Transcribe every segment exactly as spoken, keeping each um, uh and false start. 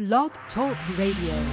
Blog Talk Radio.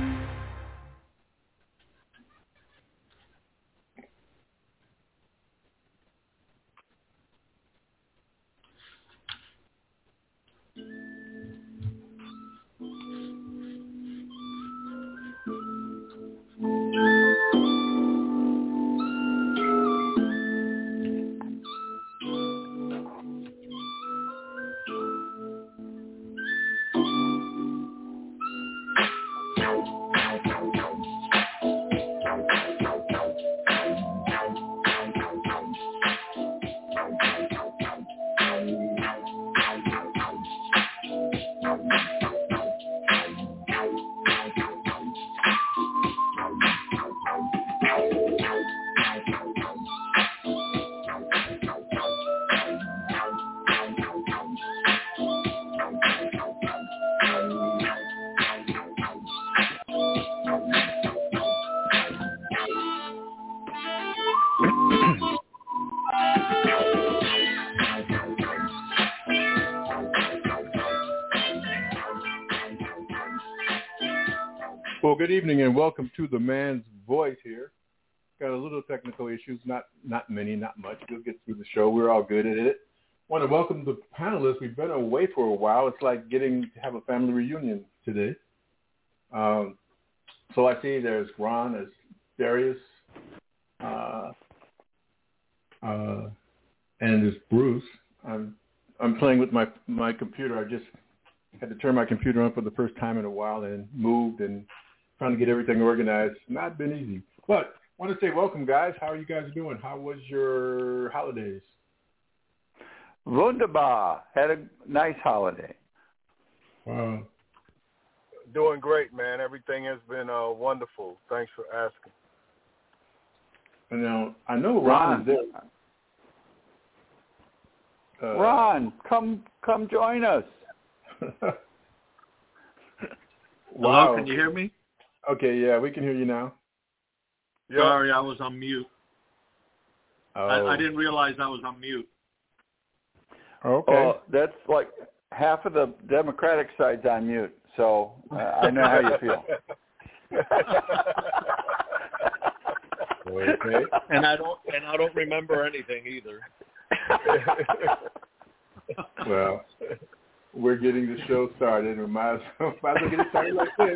Well, good evening and welcome to the Man's Voice here. Got a little technical issues, not not many, not much. We'll get through the show. We're all good at it. Want to welcome the panelists. We've been away for a while. It's like getting to have a family reunion today. Um, so I see there's Ron, there's Darius, uh, uh, and there's Bruce. I'm I'm playing with my my computer. I just had to turn my computer on for the first time in a while and moved and trying to get everything organized. Not been easy. But I want to say welcome, guys. How are you guys doing? How was your holidays? Wunderbar. Had a nice holiday. Wow. Doing great, man. Everything has been uh, wonderful. Thanks for asking. And now, I know Ron, Ron is there. Uh, Ron, come come join us. Wow. Hello, can you hear me? Okay, yeah, we can hear you now. Yep. Sorry, I was on mute. Oh. I, I didn't realize I was on mute. Okay. Oh, that's like half of the Democratic side's on mute, so uh, I know how you feel. Okay. And I don't and I don't remember anything either. Well, we're getting the show started. We might as well, might as well get it started like this.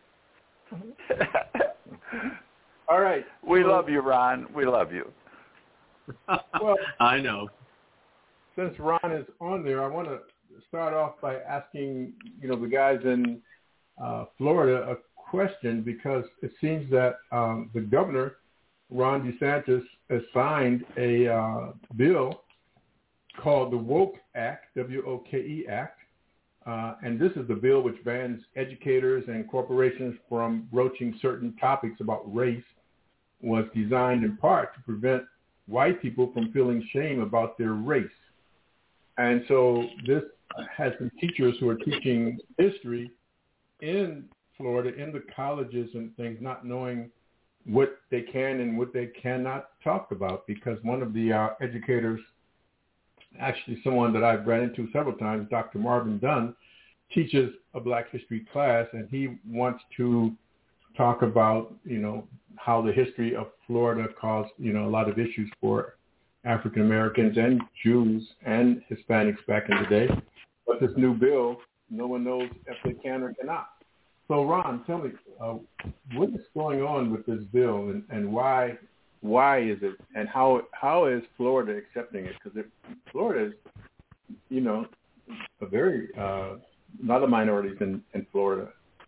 All right. We so, love you, Ron. We love you. Well, I know. Since Ron is on there, I want to start off by asking, you know, the guys in uh, Florida a question, because it seems that um, the governor, Ron DeSantis, has signed a uh, bill called the Woke Act, W O K E Act. Uh, and this is the bill which bans educators and corporations from broaching certain topics about race. Was designed in part to prevent white people from feeling shame about their race. And so this has some teachers who are teaching history in Florida, in the colleges and things, not knowing what they can and what they cannot talk about, because one of the uh, educators, actually someone that I've ran into several times, Doctor Marvin Dunn, teaches a Black history class, and he wants to talk about, you know, how the history of Florida caused, you know, a lot of issues for African Americans and Jews and Hispanics back in the day. But this new bill, no one knows if they can or cannot. So, Ron, tell me, uh, what is going on with this bill, and, and why why is it, and how how is Florida accepting it? Because Florida is, you know, a very uh, lot of minorities in, in Florida.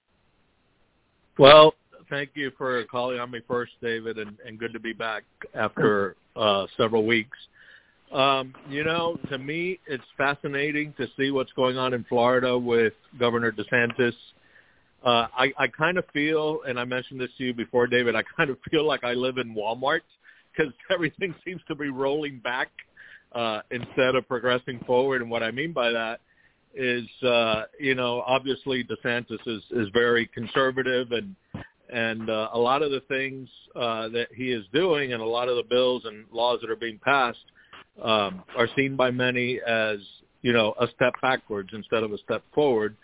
Well, thank you for calling on me first, David, and, and good to be back after uh, several weeks. Um, you know, to me, it's fascinating to see what's going on in Florida with Governor DeSantis. Uh, I, I kind of feel, and I mentioned this to you before, David, I kind of feel like I live in Walmart, because everything seems to be rolling back uh, instead of progressing forward. And what I mean by that is, uh, you know, obviously DeSantis is, is very conservative, and and uh, a lot of the things uh, that he is doing and a lot of the bills and laws that are being passed um, are seen by many as, you know, a step backwards instead of a step forward.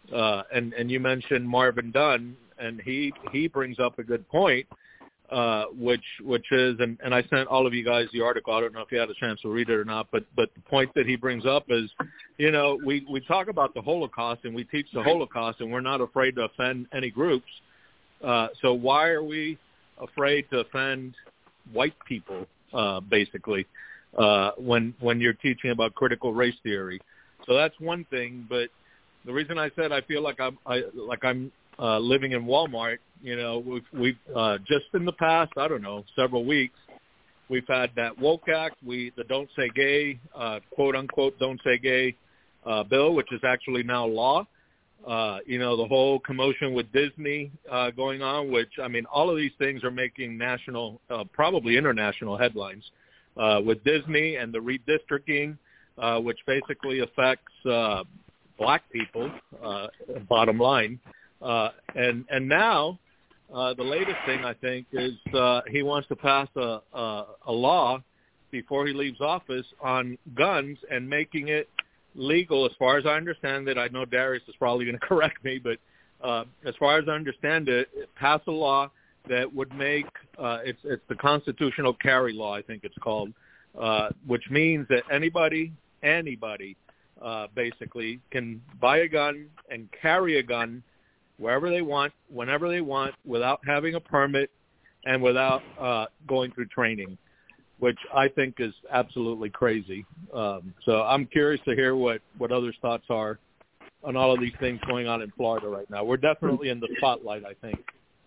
Uh, and, and you mentioned Marvin Dunn, and he, he brings up a good point, uh, which which is, and, and I sent all of you guys the article. I don't know if you had a chance to read it or not, but, but the point that he brings up is, you know, we, we talk about the Holocaust, and we teach the Holocaust, and we're not afraid to offend any groups. Uh, so why are we afraid to offend white people, uh, basically, uh, when when you're teaching about critical race theory? So that's one thing, but the reason I said I feel like I'm I, like I'm uh, living in Walmart, you know, we've, we've uh, just in the past, I don't know, several weeks, we've had that Woke Act, we the Don't Say Gay, uh, quote unquote, Don't Say Gay uh, bill, which is actually now law. Uh, you know, the whole commotion with Disney uh, going on, which, I mean, all of these things are making national, uh, probably international headlines uh, with Disney and the redistricting, uh, which basically affects uh, black people, uh, bottom line. Uh, and, and now uh, the latest thing, I think, is uh, he wants to pass a, a, a law before he leaves office on guns and making it legal, as far as I understand it. I know Darius is probably going to correct me, but uh, as far as I understand it, it pass a law that would make uh, it's it's the constitutional carry law, I think it's called, uh, which means that anybody anybody uh, basically can buy a gun and carry a gun wherever they want, whenever they want, without having a permit and without uh, going through training, which I think is absolutely crazy. Um, so I'm curious to hear what, what others' thoughts are on all of these things going on in Florida right now. We're definitely in the spotlight, I think.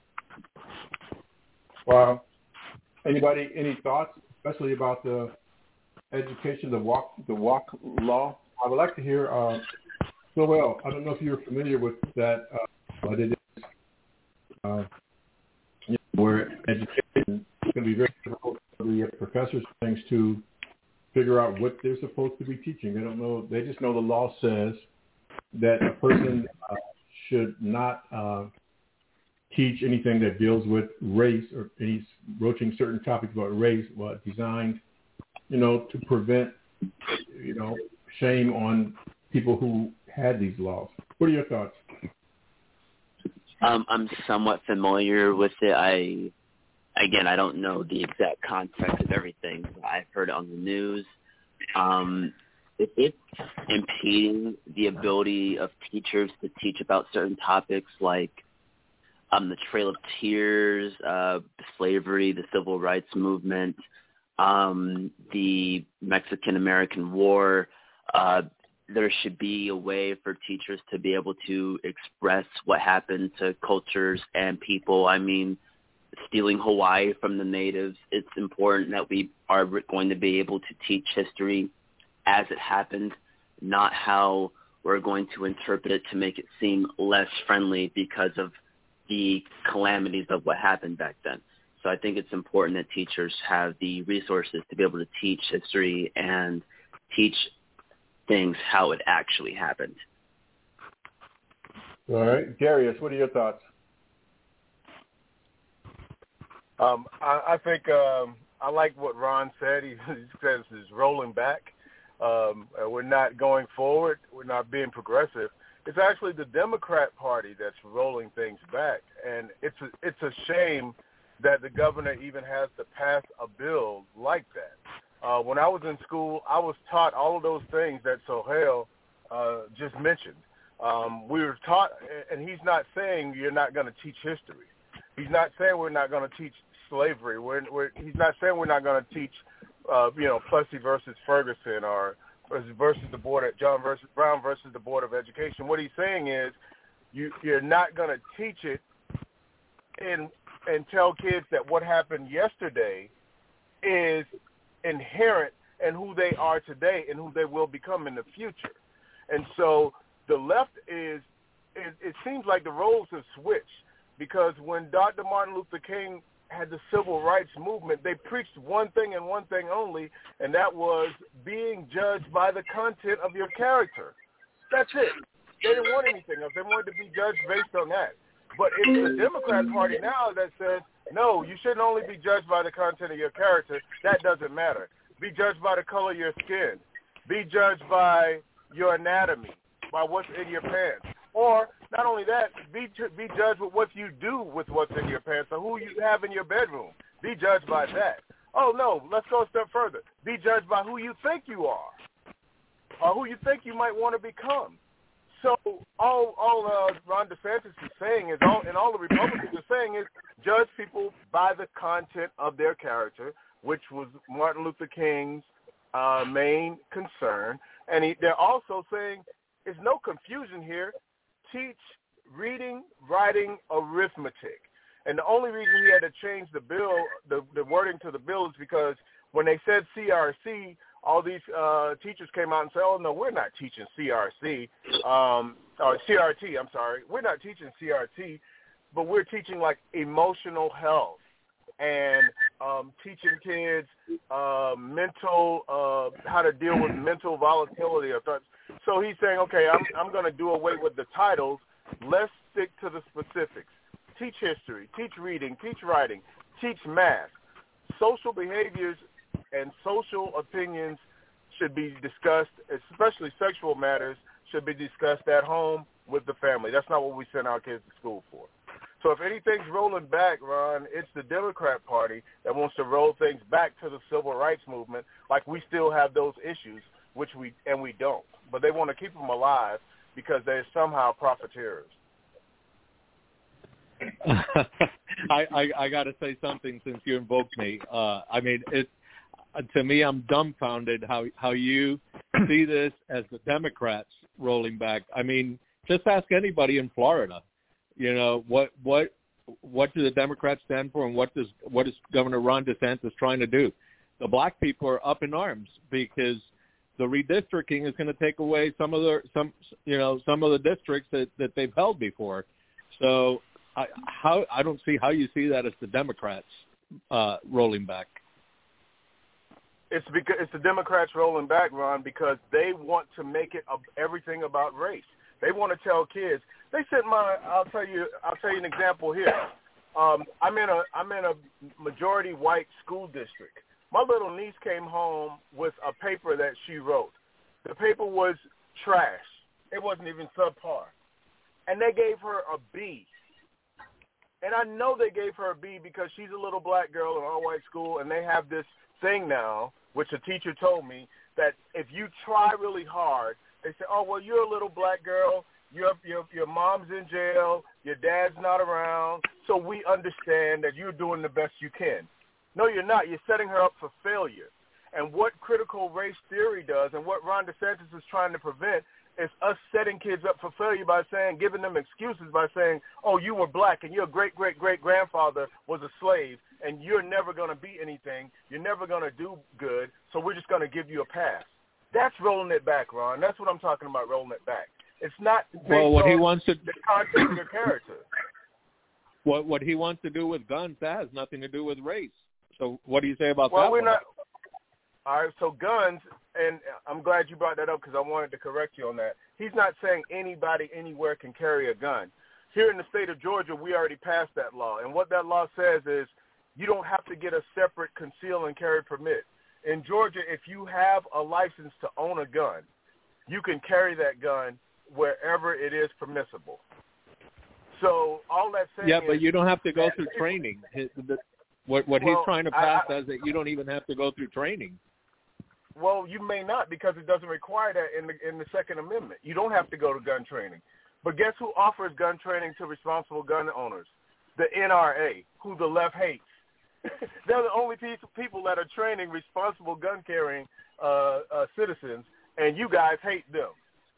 Wow. Anybody, any thoughts, especially about the education, the walk, the walk law? I would like to hear, uh, so well, I don't know if you're familiar with that, uh, but it is, uh, you know, where education is going to be very difficult for the professors things to figure out what they're supposed to be teaching. They don't know. They just know the law says that a person uh, should not uh, teach anything that deals with race or any broaching certain topics about race, but designed, you know, to prevent, you know, shame on people who had these laws. What are your thoughts? Um, I'm somewhat familiar with it. I, again, I don't know the exact context of everything. I've heard it on the news. Um, if it's impeding the ability of teachers to teach about certain topics like um, the Trail of Tears, uh, slavery, the Civil Rights Movement, um, the Mexican-American War, uh, there should be a way for teachers to be able to express what happened to cultures and people. I mean, stealing Hawaii from the natives, it's important that we are going to be able to teach history as it happened, not how we're going to interpret it to make it seem less friendly because of the calamities of what happened back then. So I think it's important that teachers have the resources to be able to teach history and teach things how it actually happened. All right. Darius, what are your thoughts? Um, I, I think um, I like what Ron said. He, he says it's rolling back. Um, we're not going forward. We're not being progressive. It's actually the Democrat Party that's rolling things back, and it's a, it's a shame that the governor even has to pass a bill like that. Uh, when I was in school, I was taught all of those things that Sohail uh, just mentioned. Um, we were taught, and he's not saying you're not going to teach history. He's not saying we're not going to teach slavery. We're, we're, he's not saying we're not going to teach, uh, you know, Plessy versus Ferguson or versus the board of John versus Brown versus the Board of Education. What he's saying is you, you're not going to teach it and and tell kids that what happened yesterday is inherent in who they are today and who they will become in the future. And so the left is, it, it seems like the roles have switched, because when Doctor Martin Luther King had the civil rights movement, they preached one thing and one thing only, and that was being judged by the content of your character. That's it. They didn't want anything else. They wanted to be judged based on that. But it's the Democrat Party now that says, no, you shouldn't only be judged by the content of your character. That doesn't matter. Be judged by the color of your skin. Be judged by your anatomy, by what's in your pants. Or not only that, be be judged with what you do with what's in your pants or who you have in your bedroom. Be judged by that. Oh, no, let's go a step further. Be judged by who you think you are or who you think you might want to become. So all all uh, Ron DeSantis is saying is, all, and all the Republicans are saying is, judge people by the content of their character, which was Martin Luther King's uh, main concern. And he, they're also saying there's no confusion here. Teach reading, writing, arithmetic. And the only reason he had to change the bill, the, the wording to the bill, is because when they said C R C, all these uh, teachers came out and said, oh, no, we're not teaching C R C, um, or C R T, I'm sorry. We're not teaching C R T, but we're teaching, like, emotional health and um, teaching kids uh, mental, uh, how to deal with mental volatility. Or thoughts. So he's saying, okay, I'm, I'm going to do away with the titles. Let's stick to the specifics. Teach history, teach reading, teach writing, teach math. Social behaviors and social opinions should be discussed, especially sexual matters, should be discussed at home with the family. That's not what we send our kids to school for. So if anything's rolling back, Ron, it's the Democrat Party that wants to roll things back to the civil rights movement, like we still have those issues, which we and we don't. But they want to keep them alive because they're somehow profiteers. I, I, I got to say something since you invoked me. Uh, I mean, it to me, I'm dumbfounded how how you see this as the Democrats rolling back. I mean, just ask anybody in Florida. You know, what what what do the Democrats stand for, and what does what is Governor Ron DeSantis trying to do? The black people are up in arms because the redistricting is going to take away some of the some you know some of the districts that, that they've held before. So I, how I don't see how you see that as the Democrats uh, rolling back. It's because it's the Democrats rolling back, Ron, because they want to make it everything about race. They want to tell kids. They sent my. I'll tell you. I'll tell you an example here. Um, I'm in a. I'm in a majority white school district. My little niece came home with a paper that she wrote. The paper was trash. It wasn't even subpar, and they gave her a B. And I know they gave her a B because she's a little black girl in an all-white school, and they have this thing now, which a teacher told me, that if you try really hard, they say, oh, well, you're a little black girl. Your, your, your mom's in jail. Your dad's not around. So we understand that you're doing the best you can. No, you're not. You're setting her up for failure. And what critical race theory does and what Ron DeSantis is trying to prevent is us setting kids up for failure by saying, giving them excuses by saying, oh, you were black and your great-great-great-grandfather was a slave and you're never going to be anything. You're never going to do good, so we're just going to give you a pass. That's rolling it back, Ron. That's what I'm talking about, rolling it back. It's not well, what he wants to the content of your character. What what he wants to do with guns, that has nothing to do with race. So what do you say about well, that we're one? not. All right, so guns, and I'm glad you brought that up because I wanted to correct you on that. He's not saying anybody anywhere can carry a gun. Here in the state of Georgia, we already passed that law, and what that law says is you don't have to get a separate conceal and carry permit. In Georgia, if you have a license to own a gun, you can carry that gun wherever it is permissible. So all that saying yeah, is, but you don't have to go through training. His, the, what what well, he's trying to pass I, I, says that you don't even have to go through training. Well, you may not because it doesn't require that in the in the Second Amendment. You don't have to go to gun training. But guess who offers gun training to responsible gun owners? The N R A, who the left hates. They're the only piece of people that are training responsible gun-carrying uh, uh, citizens, and you guys hate them.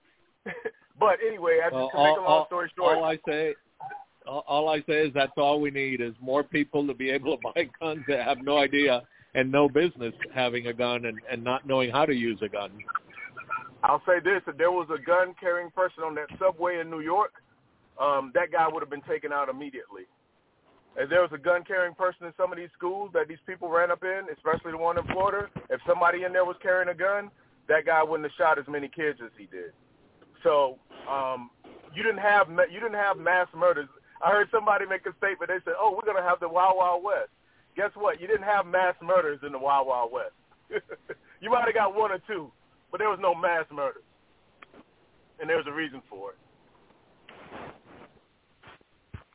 But anyway, I just well, to make all, a long story short. All I say, all, all I say is that's all we need is more people to be able to buy guns that have no idea and no business having a gun and, and not knowing how to use a gun. I'll say this: if there was a gun-carrying person on that subway in New York, um, that guy would have been taken out immediately. If there was a gun-carrying person in some of these schools that these people ran up in, especially the one in Florida, if somebody in there was carrying a gun, that guy wouldn't have shot as many kids as he did. So um, you didn't have you didn't have mass murders. I heard somebody make a statement. They said, "Oh, we're going to have the Wild Wild West." Guess what? You didn't have mass murders in the Wild Wild West. You might have got one or two, but there was no mass murders, and there was a reason for it.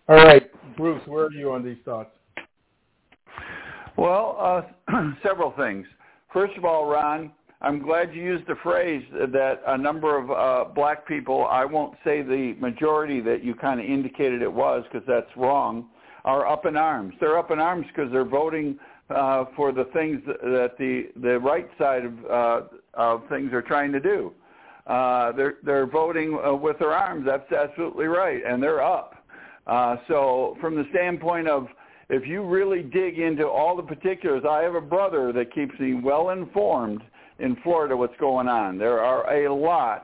All right, Bruce, where are you on these thoughts? Well, uh, several things. First of all, Ron, I'm glad you used the phrase that a number of uh, black people, I won't say the majority that you kind of indicated it was because that's wrong, are up in arms. They're up in arms because they're voting uh, for the things that the, the right side of, uh, of things are trying to do. Uh, they're, they're voting uh, with their arms. That's absolutely right, and they're up. Uh, so from the standpoint of if you really dig into all the particulars, I have a brother that keeps me well informed in Florida what's going on. There are a lot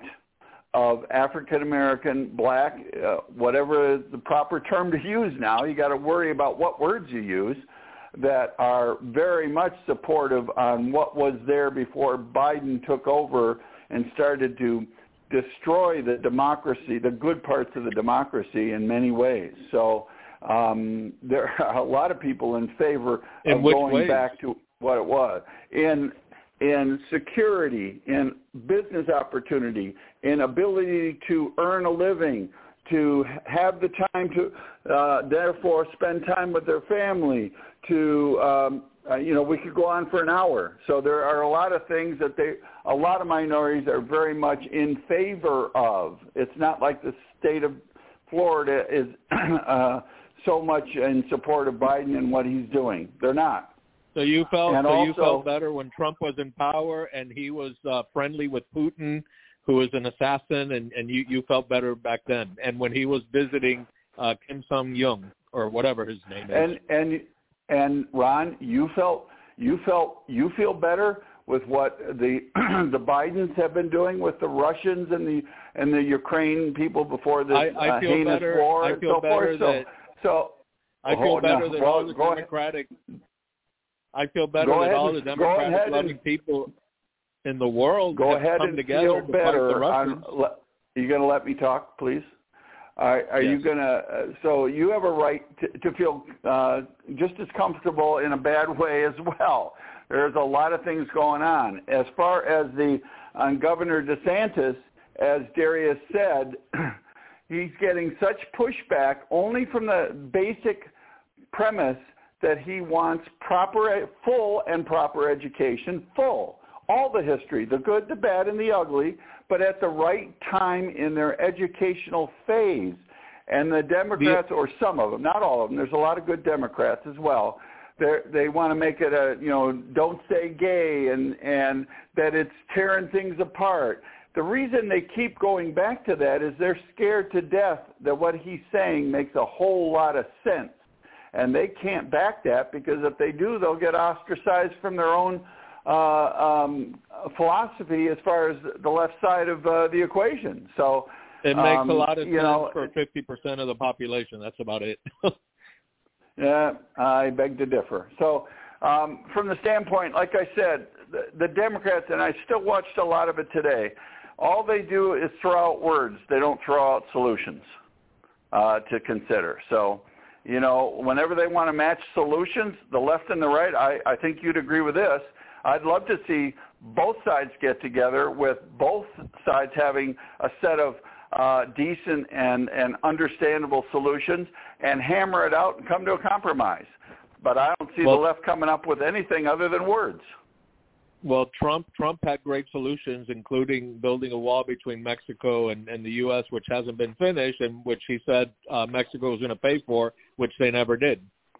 of African-American, black, uh, whatever the proper term to use now, you got to worry about what words you use, that are very much supportive on what was there before Biden took over and started to destroy the democracy, the good parts of the democracy in many ways. So um, there are a lot of people in favor in of which going ways? back to what it was. In in security, in business opportunity, in ability to earn a living, to have the time to uh, therefore spend time with their family, to um, Uh, you know, we could go on for an hour. So there are a lot of things that they, a lot of minorities are very much in favor of. It's not like the state of Florida is uh, so much in support of Biden and what he's doing. They're not. So you felt And so also, you felt better when Trump was in power and he was uh, friendly with Putin, who was an assassin, and, and you, you felt better back then. And when he was visiting uh, Kim Sung-Young or whatever his name is. And and and Ron, you felt you felt you feel better with what the the Bidens have been doing with the Russians and the and the Ukraine people before this I, I uh, feel heinous better, war I and feel so better forth. that, So so I feel oh, better no. that well, all the go Democratic ahead. I feel better Go that ahead all the and- go Democratic ahead loving and- people in the world Go have ahead come and together feel to fight better. the Russians. On, le, are you going to let me talk, please? Are, are Yes. you going to? Uh, so you have a right to, to feel uh, just as comfortable in a bad way as well. There's a lot of things going on. As far as the on Governor DeSantis, as Darius said, he's getting such pushback only from the basic premise that he wants proper, full and proper education, full. All the history, the good, the bad, and the ugly, but at the right time in their educational phase. And the Democrats, or some of them, not all of them, there's a lot of good Democrats as well, They're, they want to make it a, you know, don't say gay and, and that it's tearing things apart. The reason they keep going back to that is they're scared to death that what he's saying makes a whole lot of sense. And they can't back that because if they do, they'll get ostracized from their own uh, um, philosophy as far as the left side of uh, the equation. So it makes um, a lot of you sense know, for fifty percent of the population. That's about it. Yeah, I beg to differ. So um, from the standpoint, like I said, the, the Democrats, and I still watched a lot of it today, all they do is throw out words. They don't throw out solutions uh, to consider. So, you know, whenever they want to match solutions, the left and the right, I, I think you'd agree with this. I'd love to see both sides get together with both sides having a set of uh, decent and, and understandable solutions and hammer it out and come to a compromise. But I don't see well, the left coming up with anything other than words. Well, Trump Trump had great solutions, including building a wall between Mexico and, and the U S, which hasn't been finished, and which he said uh, Mexico was going to pay for, which they never did.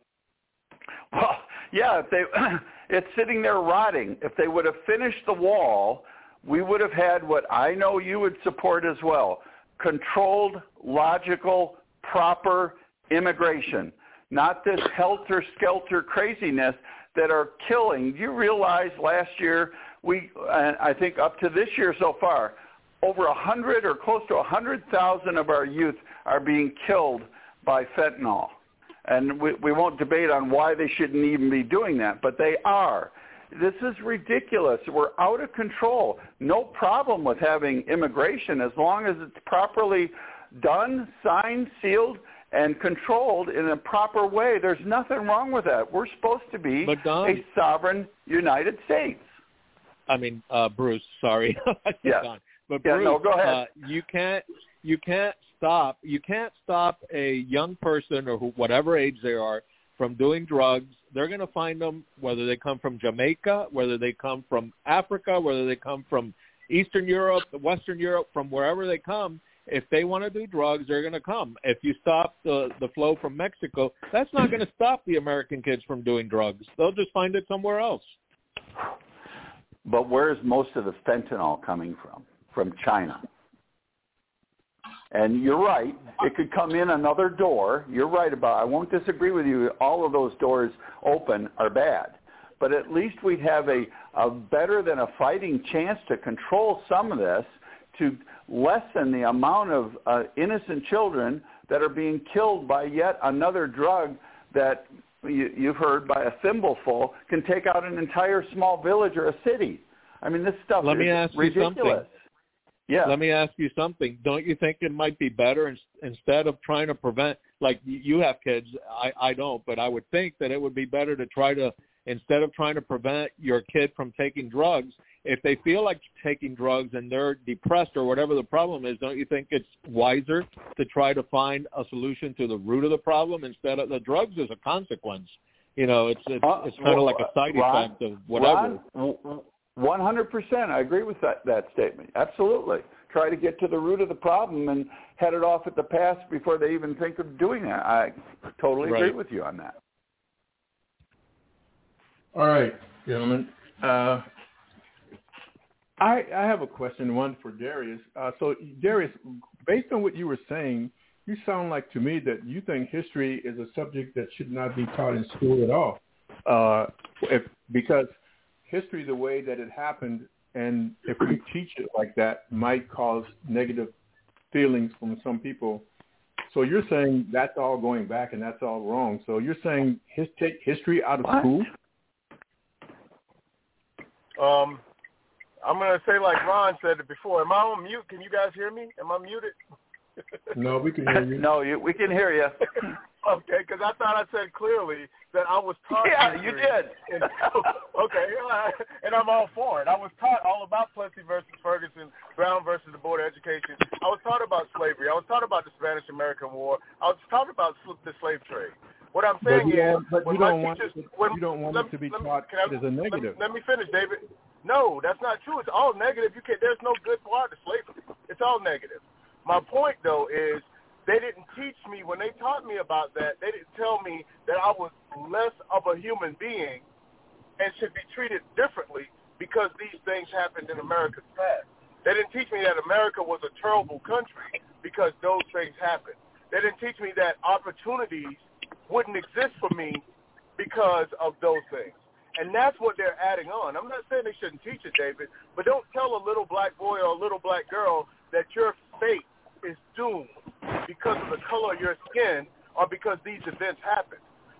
Well, yeah, if they, it's sitting there rotting. If they would have finished the wall, we would have had what I know you would support as well, controlled, logical, proper immigration, not this helter-skelter craziness that are killing. Do you realize last year, we, and I think up to this year so far, over one hundred or close to one hundred thousand of our youth are being killed by fentanyl. And we, we won't debate on why they shouldn't even be doing that, but they are. This is ridiculous. We're out of control. No problem with having immigration as long as it's properly done, signed, sealed, and controlled in a proper way. There's nothing wrong with that. We're supposed to be Don, a sovereign United States. I mean, uh, Bruce, sorry. Yeah. Don. But yeah, Bruce, no, go ahead. Uh, you can't you can't stop. You can't stop a young person or who, whatever age they are from doing drugs. They're going to find them whether they come from Jamaica, whether they come from Africa, whether they come from Eastern Europe, Western Europe, from wherever they come. If they want to do drugs, they're going to come. If you stop the, the flow from Mexico, that's not going to stop the American kids from doing drugs. They'll just find it somewhere else. But where's most of the fentanyl coming from? From China. And you're right, it could come in another door. You're right about it. I won't disagree with you. All of those doors open are bad. But at least we'd have a, a better than a fighting chance to control some of this, to lessen the amount of uh, innocent children that are being killed by yet another drug that you, you've heard by a thimbleful can take out an entire small village or a city. I mean, this stuff Let is me ask ridiculous. You something. Yeah. Let me ask you something. Don't you think it might be better in, instead of trying to prevent, like you have kids, I, I don't, but I would think that it would be better to try to, instead of trying to prevent your kid from taking drugs, if they feel like taking drugs and they're depressed or whatever the problem is, don't you think it's wiser to try to find a solution to the root of the problem instead of the drugs as a consequence? You know, it's it's, Uh, it's kind of well, like a side Ron, effect of whatever. Ron, one hundred percent. I agree with that, that statement. Absolutely. Try to get to the root of the problem and head it off at the pass before they even think of doing that. I totally Right. agree with you on that. All right, gentlemen. Uh, I, I have a question, one for Darius. Uh, so, Darius, based on what you were saying, you sound like to me that you think history is a subject that should not be taught in school at all, uh, if, because history, the way that it happened, and if we teach it like that, might cause negative feelings from some people. So you're saying that's all going back and that's all wrong. So you're saying his, take history out of What? school? Um, I'm going to say like Ron said it before. Am I on mute? Can you guys hear me? Am I muted? No, we can hear you. No, you, we can hear you. Okay, because I thought I said clearly that I was taught. Yeah, you did. And, okay, and I'm all for it. I was taught all about Plessy versus Ferguson, Brown versus the Board of Education. I was taught about slavery. I was taught about the Spanish-American War. I was taught about the slave trade. What I'm saying but you is, don't, but when you don't my want teachers, it, when, you don't want let, it to be let, taught I, as a negative. Let, let me finish, David. No, that's not true. It's all negative. You can't. There's no good part of slavery. It's all negative. My point, though, is they didn't teach me, when they taught me about that, they didn't tell me that I was less of a human being and should be treated differently because these things happened in America's past. They didn't teach me that America was a terrible country because those things happened. They didn't teach me that opportunities wouldn't exist for me because of those things. And that's what they're adding on. I'm not saying they shouldn't teach it, David, but don't tell a little black boy or a little black girl that your fate is doomed because of the color of your skin or because these events happened.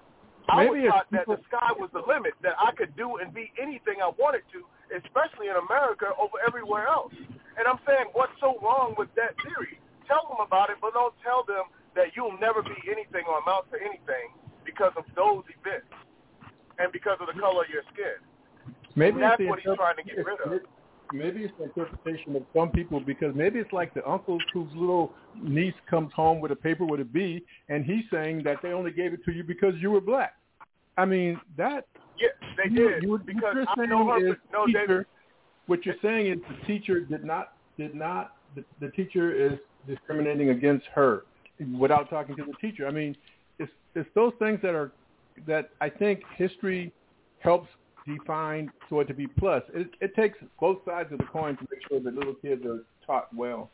I Maybe was taught people... that the sky was the limit, that I could do and be anything I wanted to, especially in America over everywhere else. And I'm saying, what's so wrong with that theory? Tell them about it, but don't tell them that you'll never be anything or amount to anything because of those events and because of the color of your skin. Maybe and that's it's what he's trying to get rid of. Maybe it's the interpretation of some people, because maybe it's like the uncle whose little niece comes home with a paper with a B, and he's saying that they only gave it to you because you were black. I mean, that... Yeah, they you, did. You, because what you're I saying know her, is no, teacher, David. What you're saying is the teacher did not, did not, the, the teacher is discriminating against her without talking to the teacher. I mean, it's, it's those things that are, that I think history helps define so it to be plus. It, it takes both sides of the coin to make sure that little kids are taught well.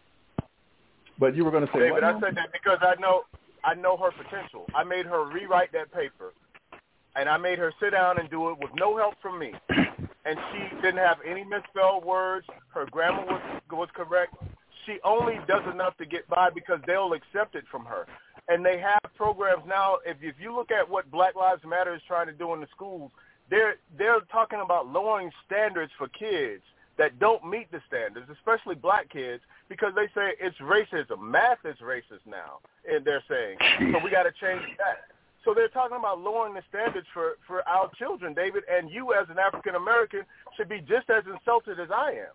But you were going to say, David, what? I said that because I know I know her potential. I made her rewrite that paper, and I made her sit down and do it with no help from me. And she didn't have any misspelled words. Her grammar was was correct. She only does enough to get by because they'll accept it from her. And they have programs now. If if you look at what Black Lives Matter is trying to do in the schools, they're they're talking about lowering standards for kids that don't meet the standards, especially black kids, because they say it's racism. Math is racist now, and they're saying. So we got to change that. So they're talking about lowering the standards for, for our children, David, and you as an African-American should be just as insulted as I am.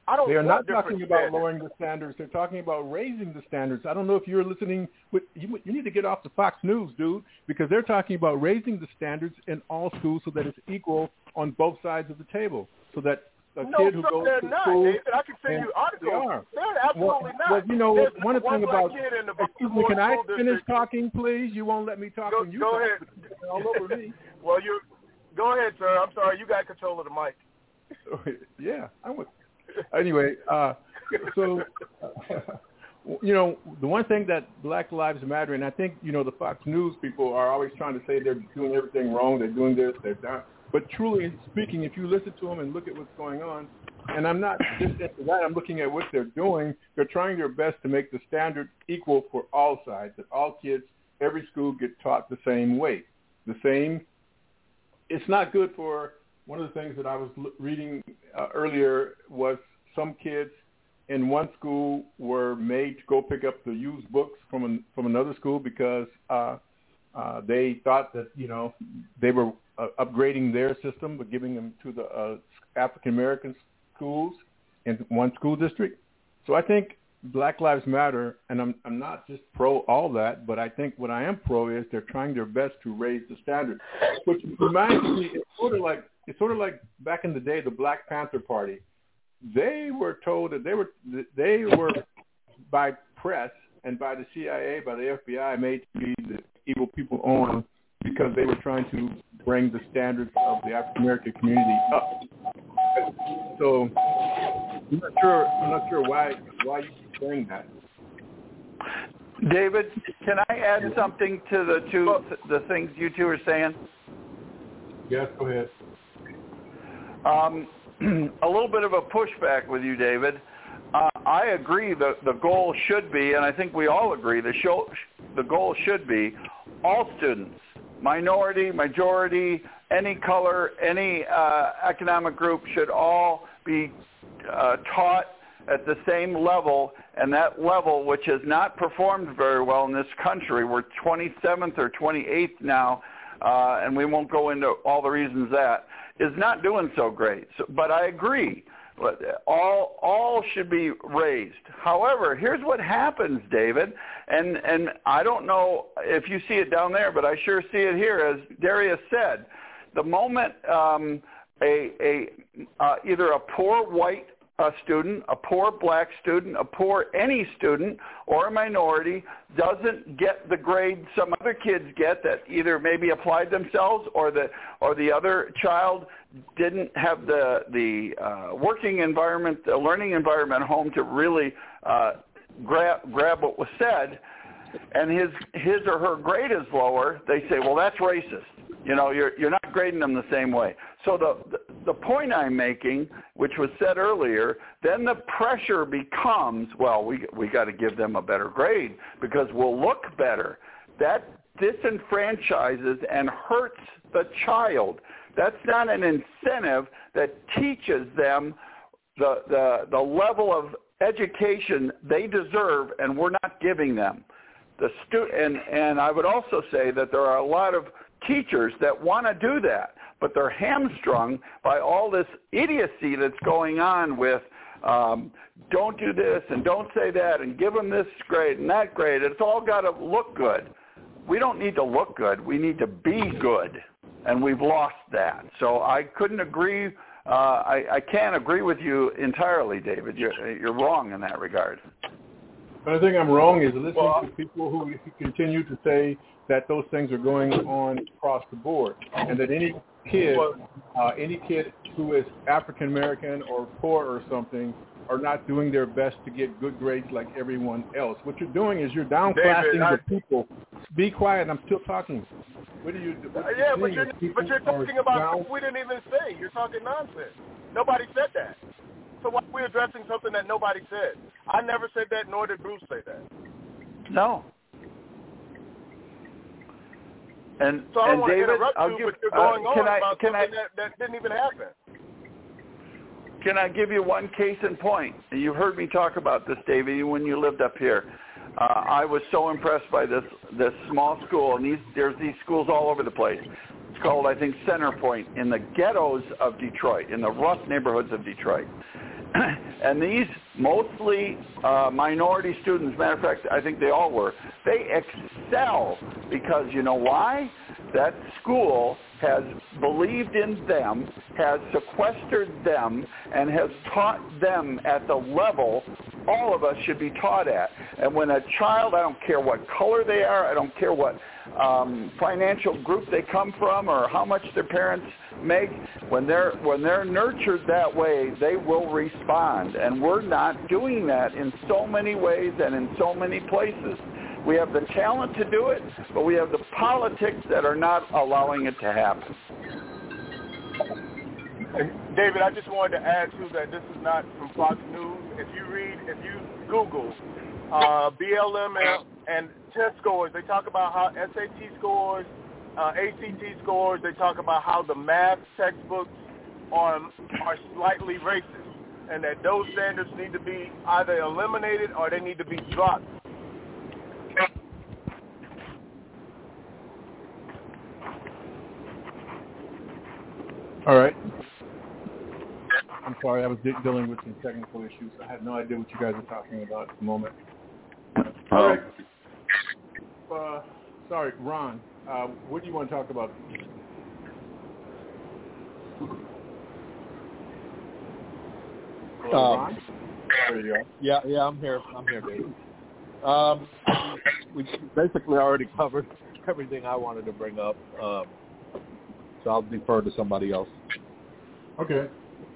I don't They are want not talking about standards. lowering the standards. They're talking about raising the standards. I don't know if you're listening. With, you, you need to get off the Fox News, dude, because they're talking about raising the standards in all schools so that it's equal on both sides of the table, so that a no, kid who sir, goes they're to not. school, David, I can send and you articles. they are. They're absolutely well, not. Well, you know, There's one of the one things black about, kid in the excuse me, can I school finish district. talking, please? You won't let me talk Go, when you go talk. ahead. All over me. Well, you go ahead, sir. I'm sorry. You got control of the mic. Yeah, I would. Anyway, uh, so, uh, you know, the one thing that Black Lives Matter, and I think, you know, the Fox News people are always trying to say they're doing everything wrong, they're doing this, they're that. But truly speaking, if you listen to them and look at what's going on, and I'm not just into that, I'm looking at what they're doing. They're trying their best to make the standard equal for all sides, that all kids, every school get taught the same way, the same. It's not good for, one of the things that I was reading uh, earlier was some kids in one school were made to go pick up the used books from an, from another school because uh, uh, they thought that, you know, they were uh, upgrading their system but giving them to the uh, African-American schools in one school district. So I think Black Lives Matter, and I'm, I'm not just pro all that, but I think what I am pro is they're trying their best to raise the standard, which reminds me, it's sort of like, it's sort of like back in the day, the Black Panther Party. They were told that they were they were by press and by the C I A, by the F B I, made to be the evil people on because they were trying to bring the standards of the African American community up. So I'm not sure. I'm not sure why why you keep saying that. David, can I add something to the two the things you two are saying? Yes, go ahead. Um, a little bit of a pushback with you, David. Uh, I agree that the goal should be, and I think we all agree, the, show, the goal should be all students, minority, majority, any color, any uh, economic group should all be uh, taught at the same level, and that level, which has not performed very well in this country, we're twenty-seventh or twenty-eighth now, uh, and we won't go into all the reasons that, is not doing so great. So, but I agree. All all should be raised. However, here's what happens, David, and and I don't know if you see it down there, but I sure see it here. As Darius said, the moment um, a a uh, either a poor white uh, student, a poor black student, a poor any student, or a minority doesn't get the grade some other kids get that either maybe applied themselves or the or the other child didn't have the the uh, working environment, the learning environment at home to really uh, grab grab what was said, and his his or her grade is lower, they say, well, that's racist. You know, you're you're not grading them the same way. So the, the the point I'm making, which was said earlier, then the pressure becomes, well, we we got to give them a better grade because we'll look better. That disenfranchises and hurts the child. That's not an incentive that teaches them the, the, the level of education they deserve, and we're not giving them. The stu- and, and I would also say that there are a lot of teachers that want to do that, but they're hamstrung by all this idiocy that's going on with um, don't do this and don't say that and give them this grade and that grade. It's all got to look good. We don't need to look good. We need to be good. And we've lost that. So I couldn't agree. Uh, I, I can't agree with you entirely, David. You're, you're wrong in that regard. But I think I'm wrong is listening well, to people who continue to say that those things are going on across the board, and that any kid, uh, any kid who is African American or poor or something, are not doing their best to get good grades like everyone else. What you're doing is you're downclassing David, I, the people. Be quiet. I'm still talking. What do you do? Uh, yeah, but you're, but you're talking about something we didn't even say. You're talking nonsense. Nobody said that. So why are we addressing something that nobody said? I never said that, nor did Bruce say that. No. And, so I don't and want David, to interrupt I'll you, give, but you're going uh, on I, about something I, that, that didn't even happen. Can I give you one case in point? You heard me talk about this, David, when you lived up here. Uh, I was so impressed by this this small school, and these, there's these schools all over the place. It's called, I think, Center Point in the ghettos of Detroit, in the rough neighborhoods of Detroit. And these mostly uh, minority students, matter of fact, I think they all were, they excel because you know why? That school has believed in them, has sequestered them, and has taught them at the level all of us should be taught at. And when a child, I don't care what color they are, I don't care what um, financial group they come from or how much their parents make, when they're when they're nurtured that way, they will respond. And we're not doing that in so many ways and in so many places. We have the talent to do it, but we have the politics that are not allowing it to happen. And David, I just wanted to add too that this is not from Fox News. If you read, if you Google uh, B L M and, and test scores, they talk about how S A T scores, uh, A C T scores. They talk about how the math textbooks are are slightly racist, and that those standards need to be either eliminated or they need to be dropped. All right. I'm sorry, I was de- dealing with some technical issues. I had no idea what you guys were talking about at the moment. All right. Uh, sorry, Ron, uh, what do you want to talk about? Hello, Um, Ron? There you go. Yeah, yeah, I'm here. I'm here, David. Um, we basically already covered everything I wanted to bring up, um, so I'll defer to somebody else. Okay.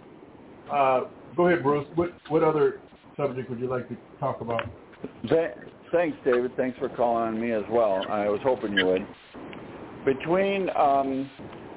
Uh, go ahead, Bruce. What what other subject would you like to talk about? Thanks, David. Thanks for calling on me as well. I was hoping you would. Between um,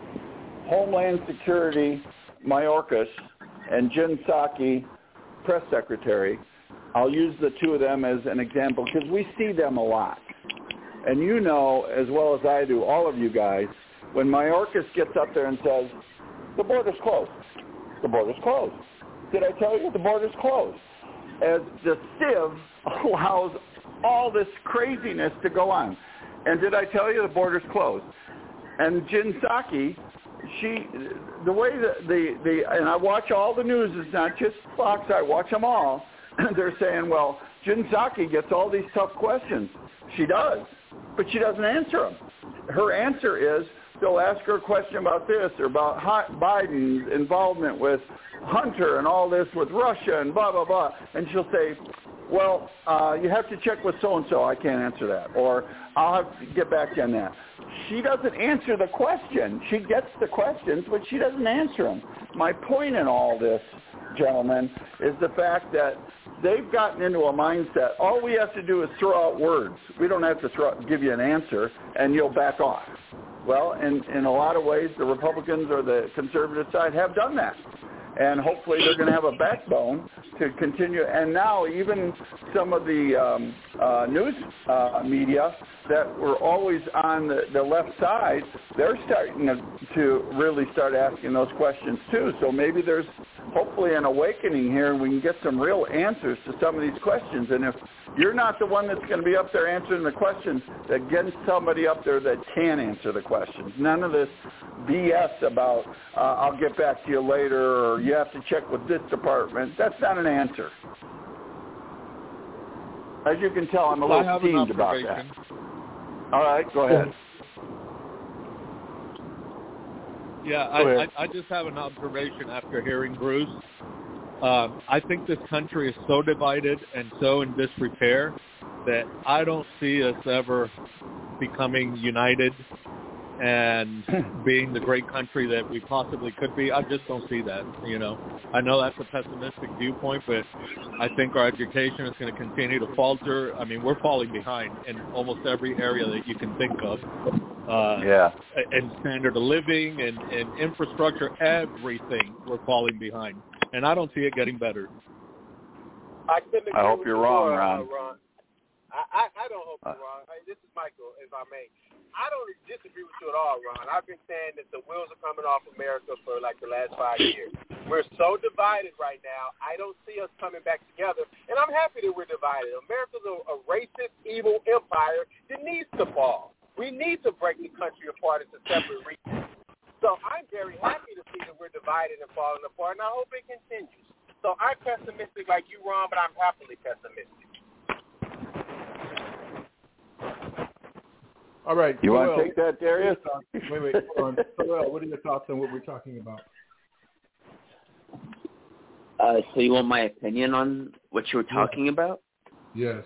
Homeland Security, Mayorkas, and Jen Psaki, press secretary, I'll use the two of them as an example because we see them a lot. And you know as well as I do, all of you guys, when Mayorkas gets up there and says, the border's closed. The border's closed. Did I tell you the border's closed? As the sieve allows all this craziness to go on. And did I tell you the border's closed? And Jen Psaki, she, the way that the, the, and I watch all the news, it's not just Fox, I watch them all. They're saying, well, Jen Psaki gets all these tough questions. She does, but she doesn't answer them. Her answer is, they'll ask her a question about this or about Biden's involvement with Hunter and all this with Russia and blah, blah, blah. And she'll say, well, uh, you have to check with so-and-so. I can't answer that. Or I'll have to get back to you on that. She doesn't answer the question. She gets the questions, but she doesn't answer them. My point in all this, gentlemen, is the fact that they've gotten into a mindset. All we have to do is throw out words. We don't have to throw, give you an answer, and you'll back off. Well, in, in a lot of ways, the Republicans or the conservative side have done that. And hopefully they're going to have a backbone to continue. And now even some of the um, uh, news uh, media that were always on the, the left side, they're starting to, to really start asking those questions too. So maybe there's hopefully an awakening here and we can get some real answers to some of these questions. And if you're not the one that's going to be up there answering the questions, then get somebody up there that can answer the questions. None of this B S about uh, I'll get back to you later or you have to check with this department. That's not an answer. As you can tell, I'm a little steamed about that. All right, go ahead. Yeah, go I, ahead. I, I just have an observation after hearing Bruce. Um, I think this country is so divided and so in disrepair that I don't see us ever becoming united and being the great country that we possibly could be. I just don't see that, you know. I know that's a pessimistic viewpoint, but I think our education is going to continue to falter. I mean, we're falling behind in almost every area that you can think of. Uh, yeah. And standard of living and, and infrastructure, everything, we're falling behind. And I don't see it getting better. I, I hope you're wrong, more, Ron. Uh, Ron. I, I, I don't hope you're wrong. Hey, this is Michael, if I may. I don't disagree with you at all, Ron. I've been saying that the wheels are coming off America for like the last five years. We're so divided right now. I don't see us coming back together, and I'm happy that we're divided. America's a, a racist, evil empire that needs to fall. We need to break the country apart into separate regions. So I'm very happy to see that we're divided and falling apart, and I hope it continues. So I'm pessimistic like you, Ron, but I'm happily pessimistic. All right. You Joel, want to take that, Darius? Wait, wait, hold on. Joel, what are your thoughts on what we're talking about? Uh, so you want my opinion on what you were talking yeah. about? Yes.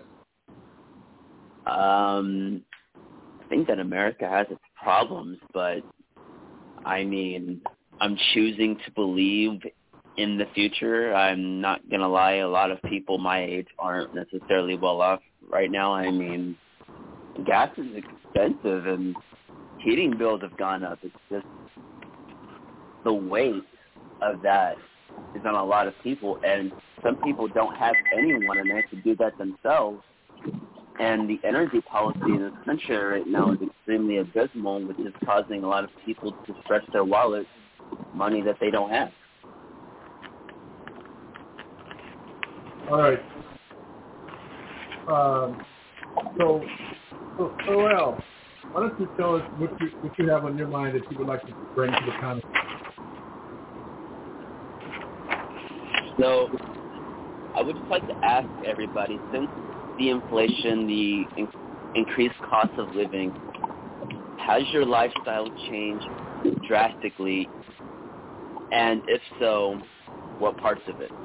Um, I think that America has its problems, but I mean, I'm choosing to believe in the future. I'm not going to lie, a lot of people my age aren't necessarily well off right now. I mean, gas is expensive and heating bills have gone up. It's just the weight of that is on a lot of people, and some people don't have anyone and they have to do that themselves. And the energy policy in this country right now is extremely abysmal, which is causing a lot of people to stretch their wallets money that they don't have. All right. Um, so, so, Joel, why don't you tell us what you, what you have on your mind that you would like to bring to the conversation? So I would just like to ask everybody, since the inflation, the in- increased cost of living, has your lifestyle changed drastically? And if so, what parts of it?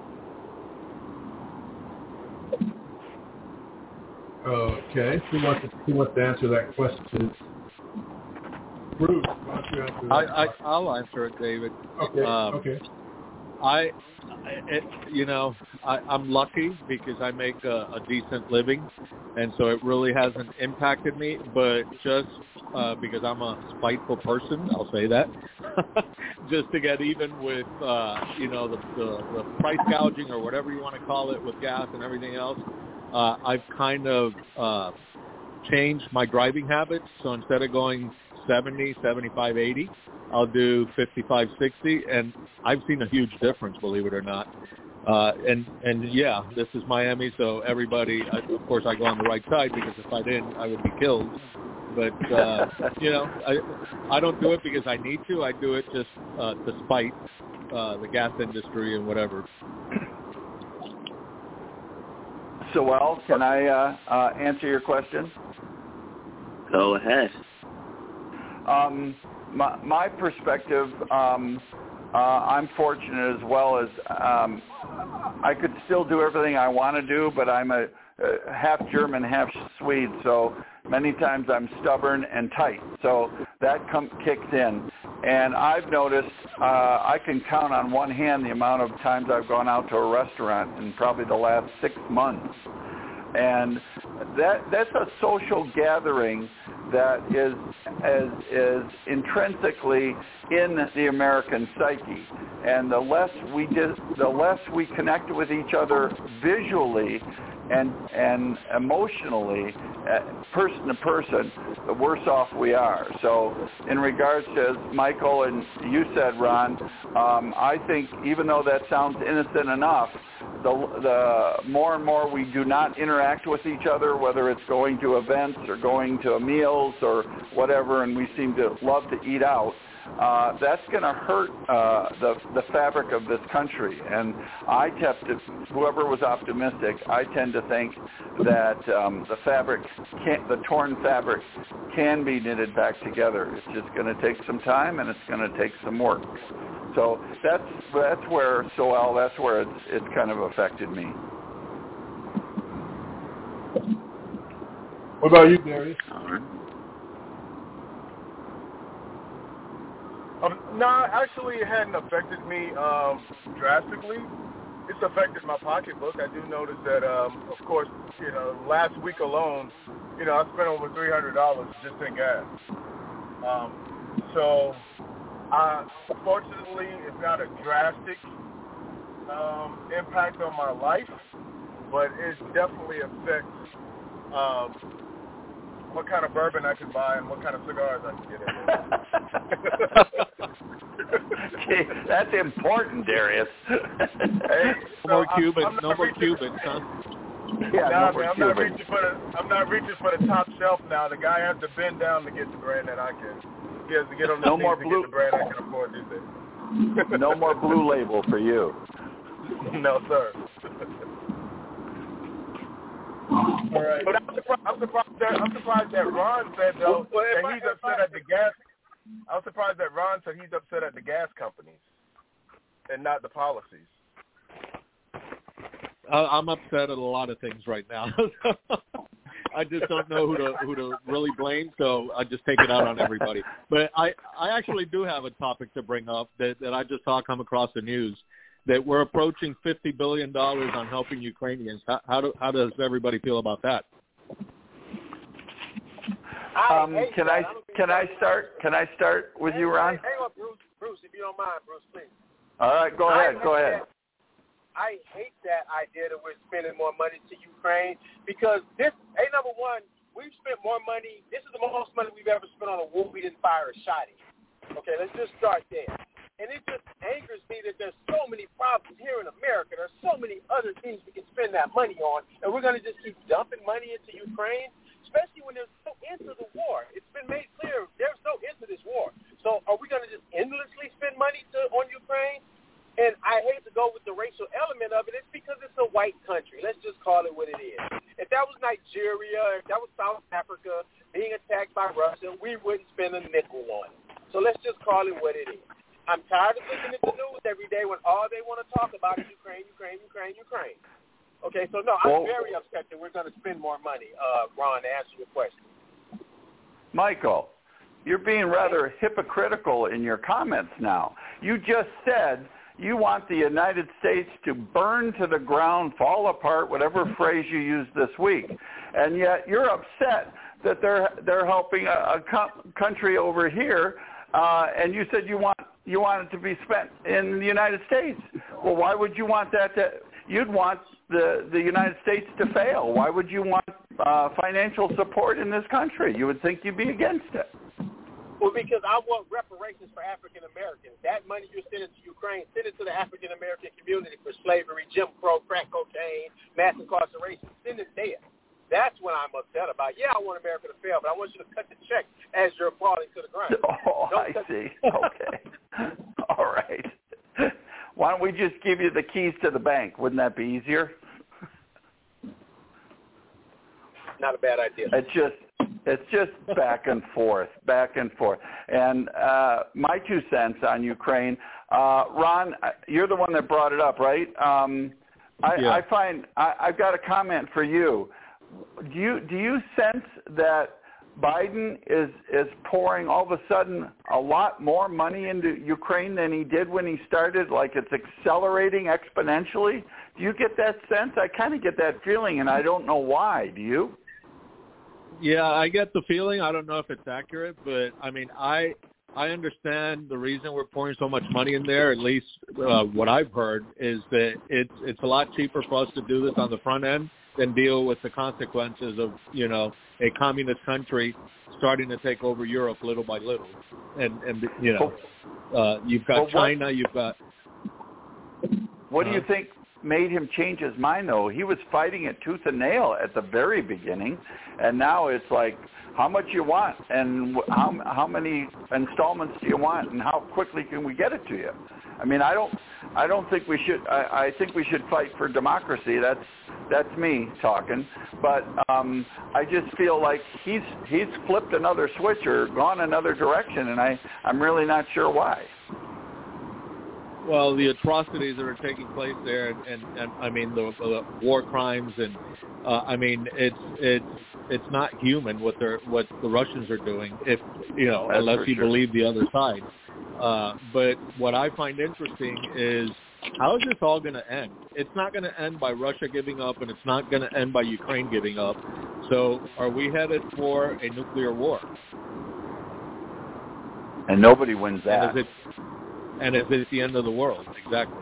Okay. Who wants to, who wants to answer that question? Bruce, why don't you answer that? I, I, I'll answer it, David. Okay. Um, okay. I, it, you know, I, I'm lucky because I make a, a decent living, and so it really hasn't impacted me. But just uh, because I'm a spiteful person, I'll say that, just to get even with, uh, you know, the, the, the price gouging or whatever you want to call it with gas and everything else, uh, I've kind of uh, changed my driving habits. So instead of going seventy, seventy-five, eighty, I'll do fifty-five, sixty, and I've seen a huge difference, believe it or not. Uh, and, and yeah, this is Miami, so everybody, I, of course, I go on the right side because if I didn't, I would be killed. But, uh, you know, I, I don't do it because I need to. I do it just uh, to spite uh, the gas industry and whatever. So, well, can I uh, uh, answer your question? Go ahead. Um, my, my perspective, um, uh, I'm fortunate as well as um, I could still do everything I want to do, but I'm a, a half German, half Swede, so many times I'm stubborn and tight. So that com- kicks in. And I've noticed uh, I can count on one hand the amount of times I've gone out to a restaurant in probably the last six months. And that that's a social gathering that is is, is intrinsically in the American psyche. And the less we did, the less we connect with each other visually and and emotionally, uh, person to person, the worse off we are. So in regards to, as Michael and you said, Ron, um, I think even though that sounds innocent enough, the, the more and more we do not interact with each other, whether it's going to events or going to meals or whatever, and we seem to love to eat out, Uh, that's going to hurt uh, the the fabric of this country. And I tend to, whoever was optimistic, I tend to think that um, the fabric, can, the torn fabric, can be knitted back together. It's just going to take some time, and it's going to take some work. So that's that's where Soel, that's where it's it's kind of affected me. What about you, Darius? Um, no, actually, it hadn't affected me um, drastically. It's affected my pocketbook. I do notice that, um, of course, you know, last week alone, you know, I spent over three hundred dollars just in gas. Um, so, uh, fortunately, it's not a drastic um, impact on my life, but it definitely affects um, what kind of bourbon I can buy and what kind of cigars I can get in. Gee, that's important, Darius. Hey, no more so Cuban, I'm, I'm no more reaching, Cubans, huh? Yeah, nah, no man, I'm Cuban. not reaching for the I'm not reaching for the top shelf now. The guy has to bend down to get the brand that I can. He has to get on the No knees more to blue. get the brand I can afford these days. No more Blue Label for you. No, sir. All right. But I'm surprised, I'm surprised that I'm surprised that Ron said though Well, that I, he's upset at the gas. I'm surprised that Ron said he's upset at the gas companies and not the policies. I'm upset at a lot of things right now. I just don't know who to who to really blame, so I just take it out on everybody. But I, I actually do have a topic to bring up that, that I just saw come across the news, that we're approaching fifty billion dollars on helping Ukrainians. How, how, do, how does everybody feel about that? Um, can I can I start can I start with you, Ron? Hang on, Bruce. Bruce, if you don't mind, Bruce, please. All right, go ahead. Go ahead. I hate that idea that we're spending more money to Ukraine because this, hey, number one, we've spent more money. This is the most money we've ever spent on a war we didn't fire a shot at. Okay, let's just start there. And it just angers me that there's so many problems here in America. There's so many other things we can spend that money on, and we're going to just keep dumping money into Ukraine, especially when there's no end to the war. It's been made clear there's no end to this war. So are we going to just endlessly spend money to, on Ukraine? And I hate to go with the racial element of it. It's because it's a white country. Let's just call it what it is. If that was Nigeria, if that was South Africa being attacked by Russia, we wouldn't spend a nickel on it. So let's just call it what it is. I'm tired of looking at the news every day when all they want to talk about is Ukraine, Ukraine, Ukraine, Ukraine. Okay, so no, I'm well, very upset that we're going to spend more money, uh, Ron, to answer your question. Michael, you're being rather hypocritical in your comments now. You just said you want the United States to burn to the ground, fall apart, whatever phrase you used this week, and yet you're upset that they're they're helping a, a co- country over here, uh, and you said you want you want it to be spent in the United States. Well, why would you want that? To, you'd want the the United States to fail. Why would you want uh, financial support in this country? You would think you'd be against it. Well, because I want reparations for African Americans. That money you're sending to Ukraine, send it to the African American community for slavery, Jim Crow, crack cocaine, mass incarceration. Send it there. That's what I'm upset about. Yeah, I want America to fail, but I want you to cut the check as you're falling to the ground. Oh, Don't I see. Okay. All right. Why don't we just give you the keys to the bank? Wouldn't that be easier? Not a bad idea. It's just it's just back and forth, back and forth. And uh, my two cents on Ukraine, uh, Ron, you're the one that brought it up, right? Um, I, yeah. I find I, I've got a comment for you. Do you do you sense that Biden is is pouring all of a sudden a lot more money into Ukraine than he did when he started? Like it's accelerating exponentially? Do you get that sense? I kind of get that feeling, and I don't know why. Do you? Yeah, I get the feeling. I don't know if it's accurate, but I mean, I I understand the reason we're pouring so much money in there. At least uh, what I've heard is that it's it's a lot cheaper for us to do this on the front end than deal with the consequences of, you know, a communist country starting to take over Europe little by little. And and you know, uh, you've got what, China, you've got. What uh, do you think made him change his mind, though? He was fighting it tooth and nail at the very beginning, and now it's like, how much you want, and how how many installments do you want, and how quickly can we get it to you? I mean, I don't I don't think we should. I, I think we should fight for democracy. That's that's me talking, but um, I just feel like he's he's flipped another switch or gone another direction, and I I'm really not sure why. Well, the atrocities that are taking place there, and, and, and I mean the, the war crimes, and uh, I mean it's it's it's not human what they're what the Russians are doing, if you know, That's unless you sure. believe the other side. Uh, but what I find interesting is how is this all going to end? It's not going to end by Russia giving up, and it's not going to end by Ukraine giving up. So, are we headed for a nuclear war? And nobody wins that. And is it, And is it the end of the world? Exactly.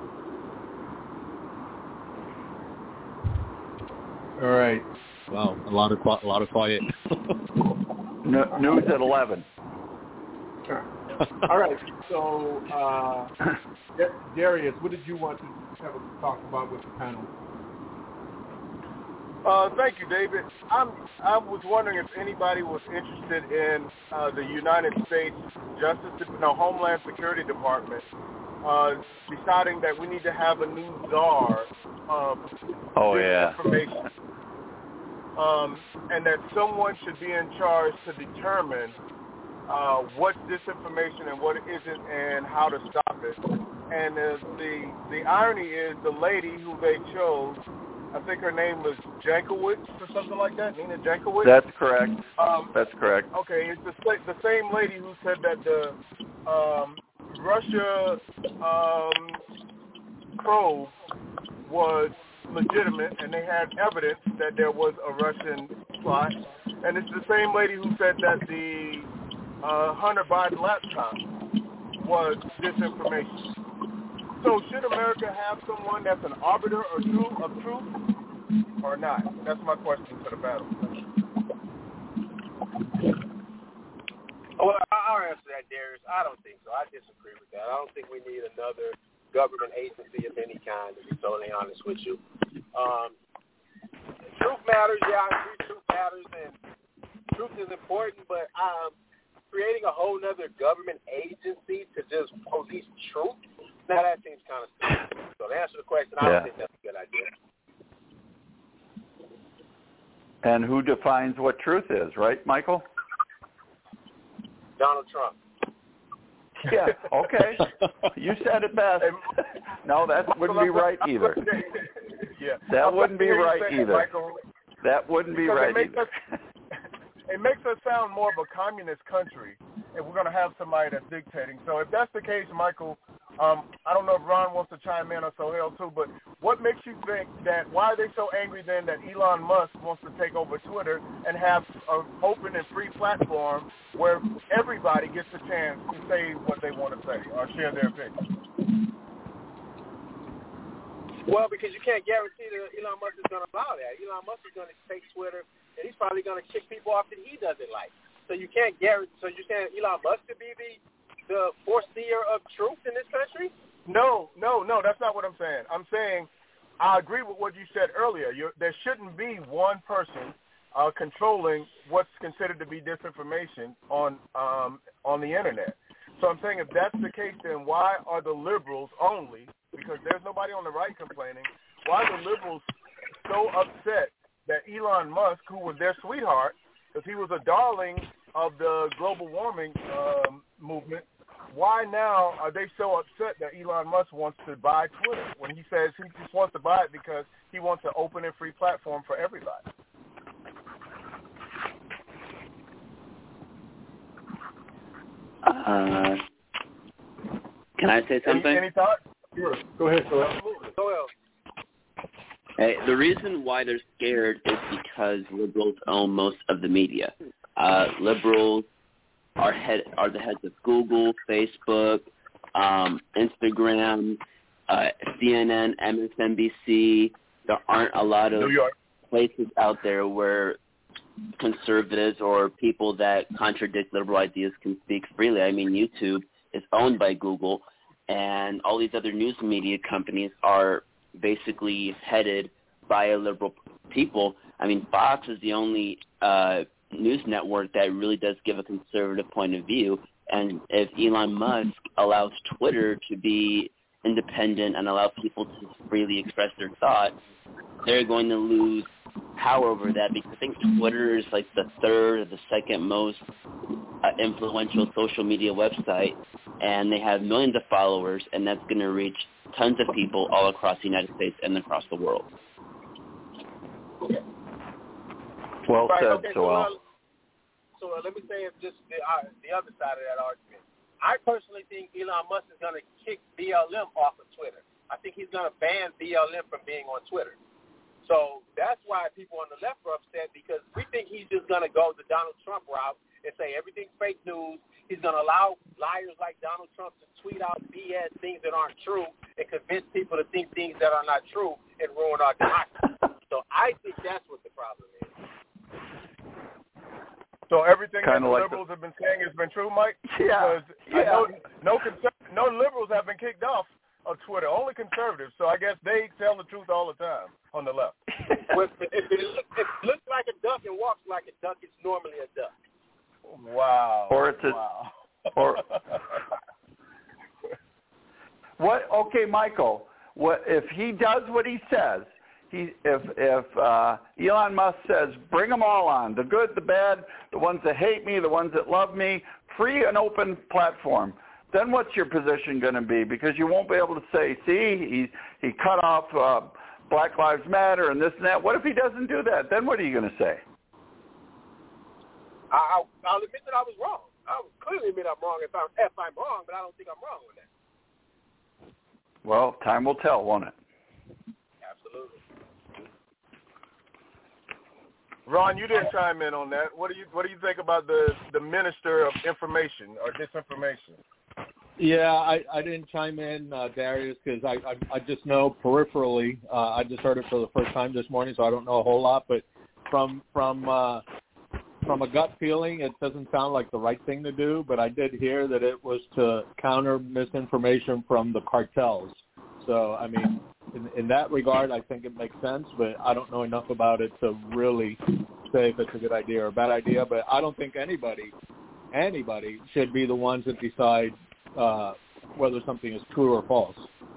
All right. Wow, a lot of a lot of quiet. No, news at eleven. All right. So, uh, Darius, what did you want to have a talk about with the panel? Uh, thank you, David. I'm, I was wondering if anybody was interested in uh, the United States Justice, no, Homeland Security Department uh, deciding that we need to have a new czar of oh, yeah. disinformation, um, and that someone should be in charge to determine uh, what's disinformation and what isn't, and how to stop it. And uh, the the irony is the lady who they chose, I think her name was Jankowicz or something like that, Nina Jankowicz. That's correct. Um, That's correct. Okay, it's the, the same lady who said that the um, Russia um, probe was legitimate and they had evidence that there was a Russian plot. And it's the same lady who said that the uh, Hunter Biden laptop was disinformation. So should America have someone that's an arbiter or truth, of truth or not? That's my question to the panel. Well, I'll answer that, Darius. I don't think so. I disagree with that. I don't think we need another government agency of any kind, to be totally honest with you. Um, truth matters. Yeah, I agree truth matters, and truth is important, but um, creating a whole other government agency to just police truth, now that seems kind of stupid. So to answer the question, I yeah. don't think that's a good idea. And who defines what truth is, right, Michael? Donald Trump. Yeah, okay. You said it best. No, that wouldn't be right either. Yeah. That wouldn't be right that, either. Michael, that wouldn't be right it either. Us, it makes us sound more of a communist country if we're going to have somebody that's dictating. So if that's the case, Michael, um, I don't know if Ron wants to chime in or Sohail too, but what makes you think that, why are they so angry then that Elon Musk wants to take over Twitter and have an open and free platform where everybody gets a chance to say what they want to say or share their opinion? Well, because you can't guarantee that Elon Musk is going to allow that. Elon Musk is going to take Twitter, and he's probably going to kick people off that he doesn't like. So you can't guarantee. So you're saying Elon Musk could be the the foreseer of truth in this country? No, no, no. That's not what I'm saying. I'm saying I agree with what you said earlier. You're, there shouldn't be one person uh, controlling what's considered to be disinformation on um, on the internet. So I'm saying if that's the case, then why are the liberals only, because there's nobody on the right complaining, why are the liberals so upset that Elon Musk, who was their sweetheart, because he was a darling of the global warming um, movement, why now are they so upset that Elon Musk wants to buy Twitter when he says he just wants to buy it because he wants an open and free platform for everybody? Uh, can I say something? Any, any thoughts? Sure. Go ahead, Sohail. Sohail. Hey, the reason why they're scared is because liberals own most of the media. Uh, liberals are head are the heads of Google, Facebook, um, Instagram, uh, C N N, M S N B C. There aren't a lot of places out there where conservatives or people that contradict liberal ideas can speak freely. I mean, YouTube is owned by Google, and all these other news media companies are basically headed by liberal people. I mean, Fox is the only uh, news network that really does give a conservative point of view. And if Elon Musk allows Twitter to be independent and allow people to freely express their thoughts, they're going to lose power over that, because I think Twitter is like the third or the second most uh, influential social media website, and they have millions of followers, and that's going to reach tons of people all across the United States and across the world. Well right, said, okay, so well. So, uh, so uh, let me say just the, uh, the other side of that argument. I personally think Elon Musk is going to kick B L M off of Twitter. I think he's going to ban B L M from being on Twitter. So that's why people on the left are upset, because we think he's just going to go the Donald Trump route and say everything's fake news. He's going to allow liars like Donald Trump to tweet out B S, things that aren't true, and convince people to think things that are not true and ruin our democracy. So I think that's what the problem is. So everything Kinda that the like liberals the, have been saying has been true, Mike? Yeah. Because yeah. I know no, conser- no liberals have been kicked off of Twitter, only conservatives. So I guess they tell the truth all the time on the left. Well, if, it look, if it looks like a duck and walks like a duck, it's normally a duck. Wow. Or it's a, wow. or What? Okay, Michael. What if he does what he says? He, if if uh, Elon Musk says, bring them all on, the good, the bad, the ones that hate me, the ones that love me, free and open platform, then what's your position going to be? Because you won't be able to say, see, he, he cut off uh, Black Lives Matter and this and that. What if he doesn't do that? Then what are you going to say? I'll, I'll admit that I was wrong. I'll clearly admit I'm wrong if I'm, if I'm wrong, but I don't think I'm wrong with that. Well, time will tell, won't it? Absolutely. Ron, you didn't chime in on that. What do you What do you think about the the Minister of Information or Disinformation? Yeah, I, I didn't chime in, uh, Darius, because I, I I just know peripherally. Uh, I just heard it for the first time this morning, so I don't know a whole lot. But from from uh, from a gut feeling, it doesn't sound like the right thing to do. But I did hear that it was to counter misinformation from the cartels. So I mean, in, in that regard, I think it makes sense. But I don't know enough about it to really say if it's a good idea or a bad idea. But I don't think anybody anybody should be the ones that decide Uh, whether something is true or false.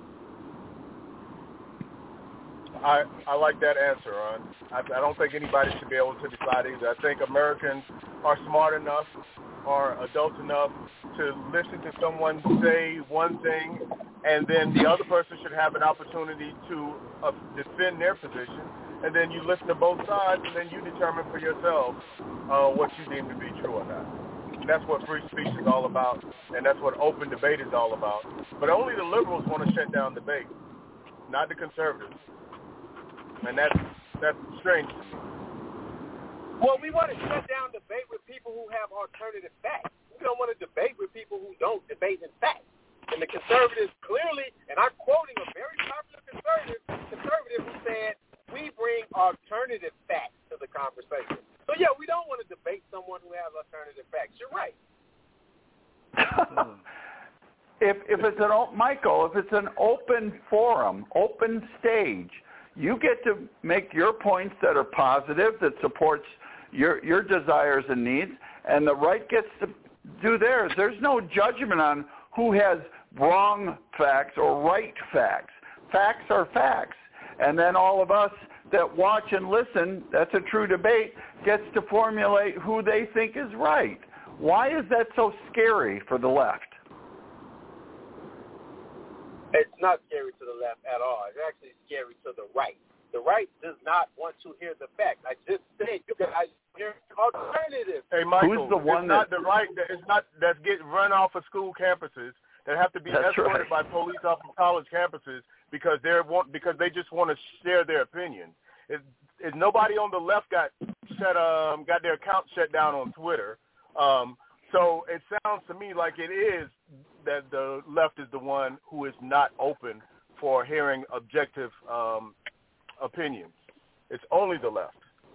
I I like that answer, Ron. I, I don't think anybody should be able to decide either. I think Americans are smart enough or adult enough to listen to someone say one thing, and then the other person should have an opportunity to uh, defend their position, and then you listen to both sides, and then you determine for yourself uh, what you deem to be true or not. And that's what free speech is all about, and that's what open debate is all about. But only the liberals want to shut down debate, not the conservatives. And that's, that's strange to me. Well, we want to shut down debate with people who have alternative facts. We don't want to debate with people who don't debate in facts. And the conservatives clearly, and I'm quoting a very popular conservative, conservative who said, we bring alternative facts to the conversation. So, yeah, we don't want to debate someone who has alternative facts. You're right. if if it's an Michael, if it's an open forum, open stage, you get to make your points that are positive, that supports your your desires and needs, and the right gets to do theirs. There's no judgment on who has wrong facts or right facts. Facts are facts. And then all of us that watch and listen, that's a true debate, gets to formulate who they think is right. Why is that so scary for the left? It's not scary to the left at all. It's actually scary to the right. The right does not want to hear the facts. I just said you guys hear alternatives. Hey, Michael, who's the one it's that, not the right. It's not that's getting run off of school campuses that have to be that's escorted right. by police off of college campuses because they're want because they just want to share their opinion. If, if nobody on the left got shut, um, got their account shut down on Twitter, um, so it sounds to me like it is that the left is the one who is not open for hearing objective um, opinions. It's only the left.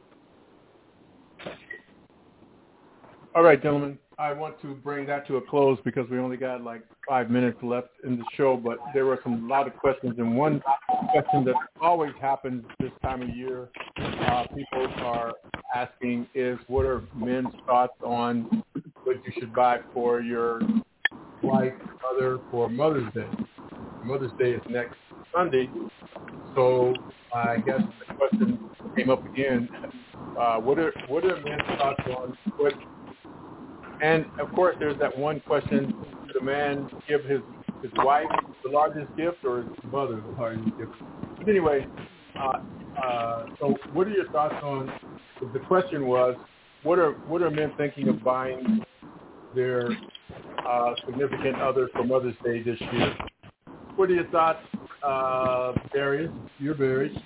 All right, gentlemen. I want to bring that to a close because we only got like five minutes left in the show, but there were some lot of questions. And one question that always happens this time of year, uh, people are asking is, what are men's thoughts on what you should buy for your wife, mother, for Mother's Day? Mother's Day is next Sunday, so I guess the question came up again. Uh, what are what are men's thoughts on what? And of course, there's that one question: should a man give his his wife the largest gift, or his mother the largest gift? But anyway, uh, uh, so what are your thoughts on? The question was, what are what are men thinking of buying their uh, significant other for Mother's Day this year? What are your thoughts, uh, Darius? You're married.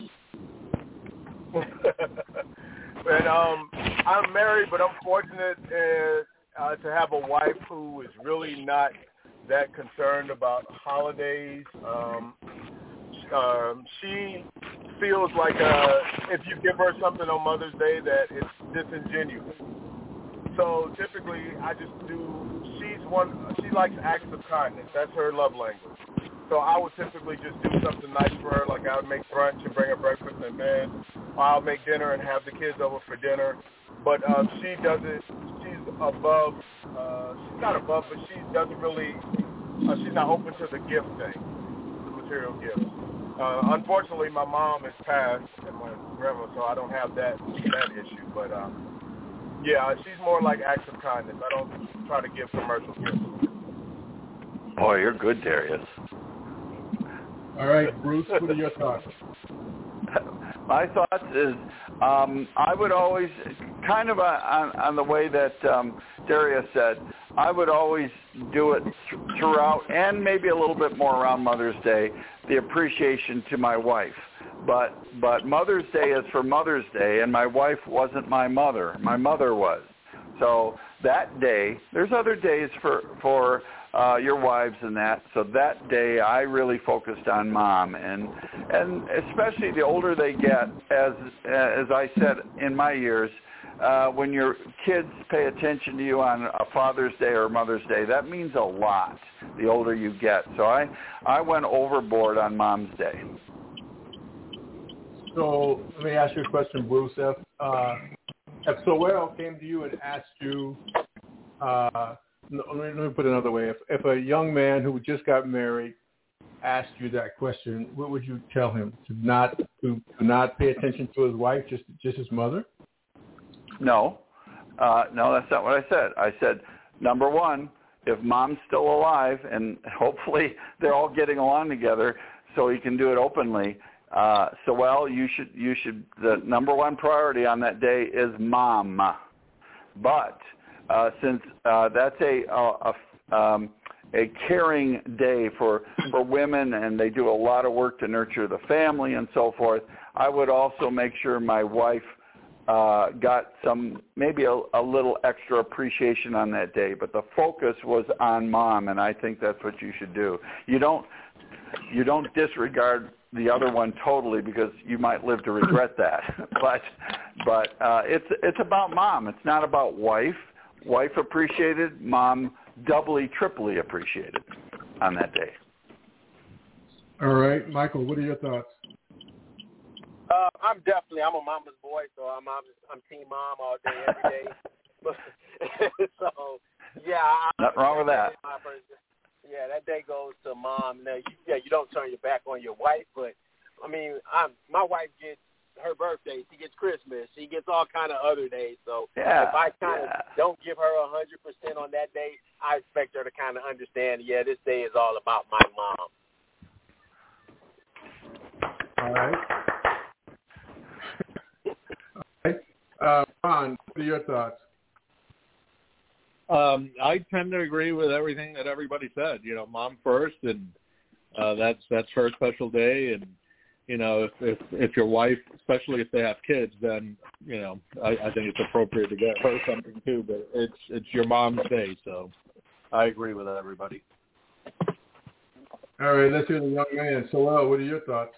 And um, I'm married, but I'm fortunate uh, uh, to have a wife who is really not that concerned about holidays. Um, um, she feels like uh, if you give her something on Mother's Day that it's disingenuous. So typically, I just do. She's one. She likes acts of kindness. That's her love language. So I would typically just do something nice for her, like I would make brunch and bring her breakfast in bed. Or I'll make dinner and have the kids over for dinner. But uh, she doesn't. She's above. Uh, she's not above, but she doesn't really. Uh, she's not open to the gift thing. material gifts. Uh, unfortunately, my mom has passed, and my grandma, so I don't have that that issue. But um, yeah, she's more like acts of kindness. I don't try to give commercial gifts. Boy, you're good, Darius. All right, Bruce, what are your thoughts? My thoughts is um, I would always, kind of on, on the way that um, Darius said, I would always do it th- throughout and maybe a little bit more around Mother's Day, the appreciation to my wife. But but Mother's Day is for Mother's Day, and my wife wasn't my mother. My mother was. So that day, there's other days for, for uh, your wives and that. So that day I really focused on Mom. And and especially the older they get, as as I said in my years, uh, when your kids pay attention to you on a Father's Day or Mother's Day, that means a lot the older you get. So I, I went overboard on Mom's Day. So let me ask you a question, Bruce. If, uh, if Soel came to you and asked you, uh, no, let, me, let me put it another way. If, if a young man who just got married asked you that question, what would you tell him? To not to, to not pay attention to his wife, just just his mother? No, uh, no, that's not what I said. I said, number one, if Mom's still alive, and hopefully they're all getting along together, so he can do it openly. Uh, so, well, you should, you should, the number one priority on that day is Mom. But uh, since uh, that's a, a, a, um, a caring day for, for women, and they do a lot of work to nurture the family and so forth, I would also make sure my wife uh, got some, maybe a, a little extra appreciation on that day. But the focus was on Mom, and I think that's what you should do. You don't, you don't disregard the other one totally, because you might live to regret that. but but uh, it's it's about Mom. It's not about wife. Wife appreciated, Mom doubly, triply appreciated on that day. All right, Michael, what are your thoughts? Uh, I'm definitely I'm a mama's boy, so I'm I'm, I'm team mom all day, every day. so yeah, I, nothing wrong with that. Yeah, that day goes to Mom. Now, you, yeah, you don't turn your back on your wife, but I mean, I'm, my wife gets her birthday, she gets Christmas, she gets all kind of other days. So yeah, if I kind of yeah. don't give her a hundred percent on that day, I expect her to kind of understand. Yeah, this day is all about my mom. All right. all right. Uh, Ron, what are your thoughts? Um, I tend to agree with everything that everybody said. You know, Mom first, and uh, that's that's her special day. And you know, if, if if your wife, especially if they have kids, then you know, I, I think it's appropriate to get her something too. But it's it's your mom's day, so I agree with everybody. All right, let's hear the young man. Soel, what are your thoughts?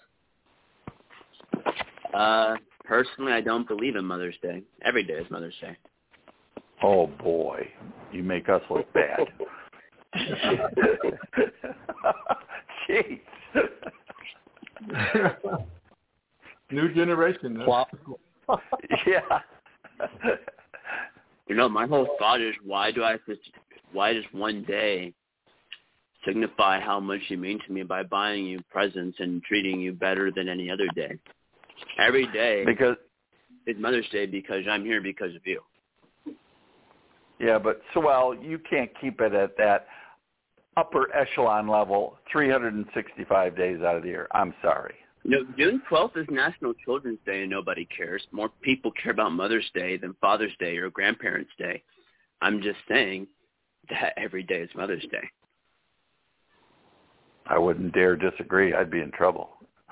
Uh, personally, I don't believe in Mother's Day. Every day is Mother's Day. Oh, boy. You make us look bad. Jeez. New generation. Wow. Yeah. You know, my whole thought is, why do I have to, why does one day signify how much you mean to me by buying you presents and treating you better than any other day? Every day because is Mother's Day because I'm here because of you. Yeah, but Soel, you can't keep it at that upper echelon level three hundred sixty-five days out of the year. I'm sorry. No, June twelfth is National Children's Day, and nobody cares. More people care about Mother's Day than Father's Day or Grandparents' Day. I'm just saying that every day is Mother's Day. I wouldn't dare disagree. I'd be in trouble.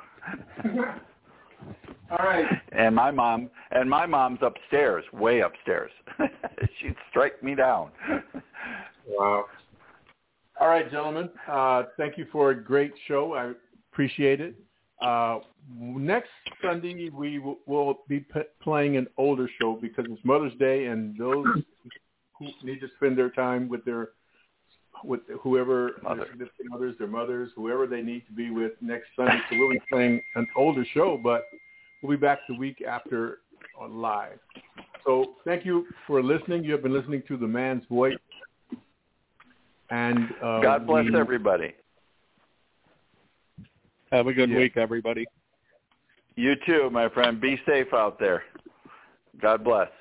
All right. And my mom, and my mom's upstairs, way upstairs. She'd strike me down. Wow. All right, gentlemen. Uh, thank you for a great show. I appreciate it. Uh, next Sunday, we w- will be p- playing an older show because it's Mother's Day, and those who need to spend their time with their with whoever Mother. their significant others, their mothers, whoever they need to be with next Sunday. So we'll be playing an older show, but we'll be back the week after on live. So thank you for listening. You have been listening to The Man's Voice. And uh, God bless we, everybody. Have a good yeah. week, everybody. You too, my friend. Be safe out there. God bless.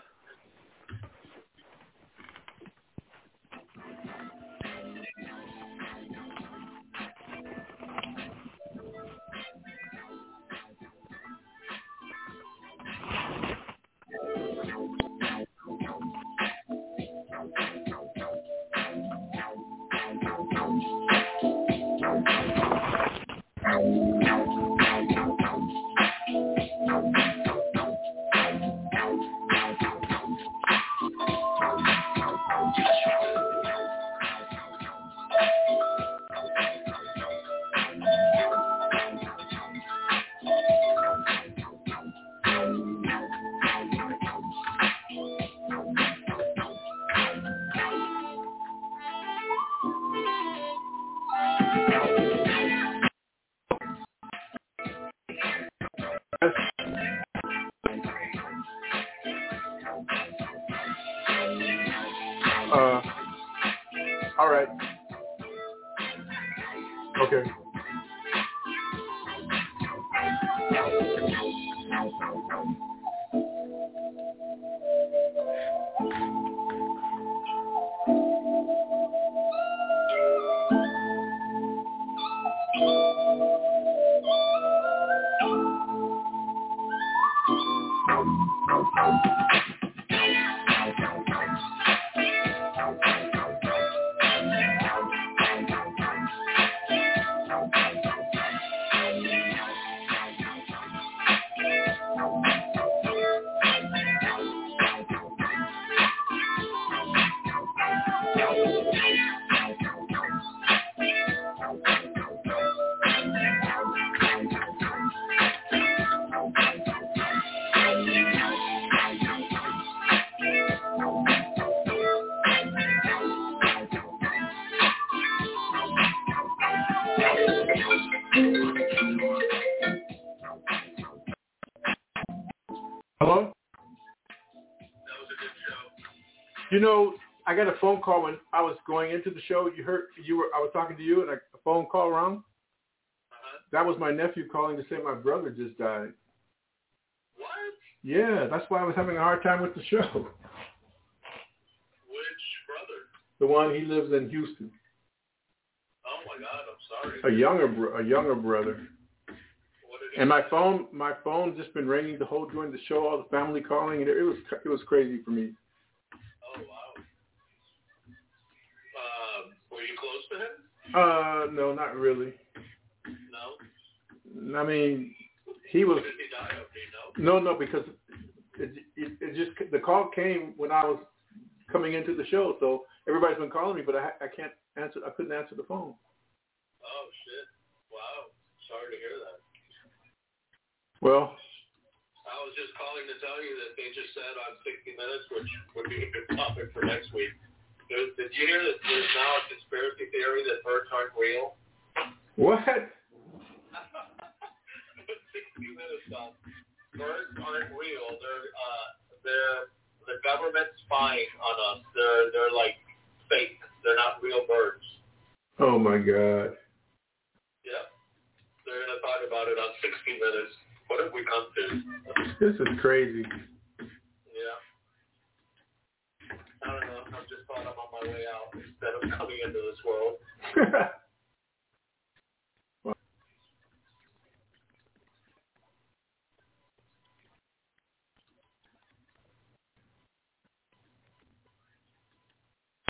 Uh, all right. Okay. Hello? You know, I got a phone call when I was going into the show. You heard you were I was talking to you and a phone call rang. Uh-huh. That was my nephew calling to say my brother just died. What? Yeah, that's why I was having a hard time with the show. Which brother? The one, he lives in Houston. Oh my God, I'm sorry. A younger bro- a younger brother. And my phone, my phone just been ringing the whole during the show. All the family calling, and it, it was it was crazy for me. Oh wow. Uh, were you close to him? Uh, no, not really. No. I mean, he was. When did he die of? Do you know? No, no, because it, it it just the call came when I was coming into the show, so everybody's been calling me, but I I can't answer. I couldn't answer the phone. Oh shit! Wow. Sorry to hear that. Well, I was just calling to tell you that they just said on sixty minutes, which would be a good topic for next week. Did, did you hear that there's now a conspiracy theory that birds aren't real? What? sixty minutes on birds aren't real. They're uh, they're the government's spying on us. They're they're like fake. They're not real birds. Oh my God. Yep. They're gonna talk about it on sixty minutes. What have we come to? This is crazy. Yeah. I don't know. I'm just glad I'm on my way out instead of coming into this world.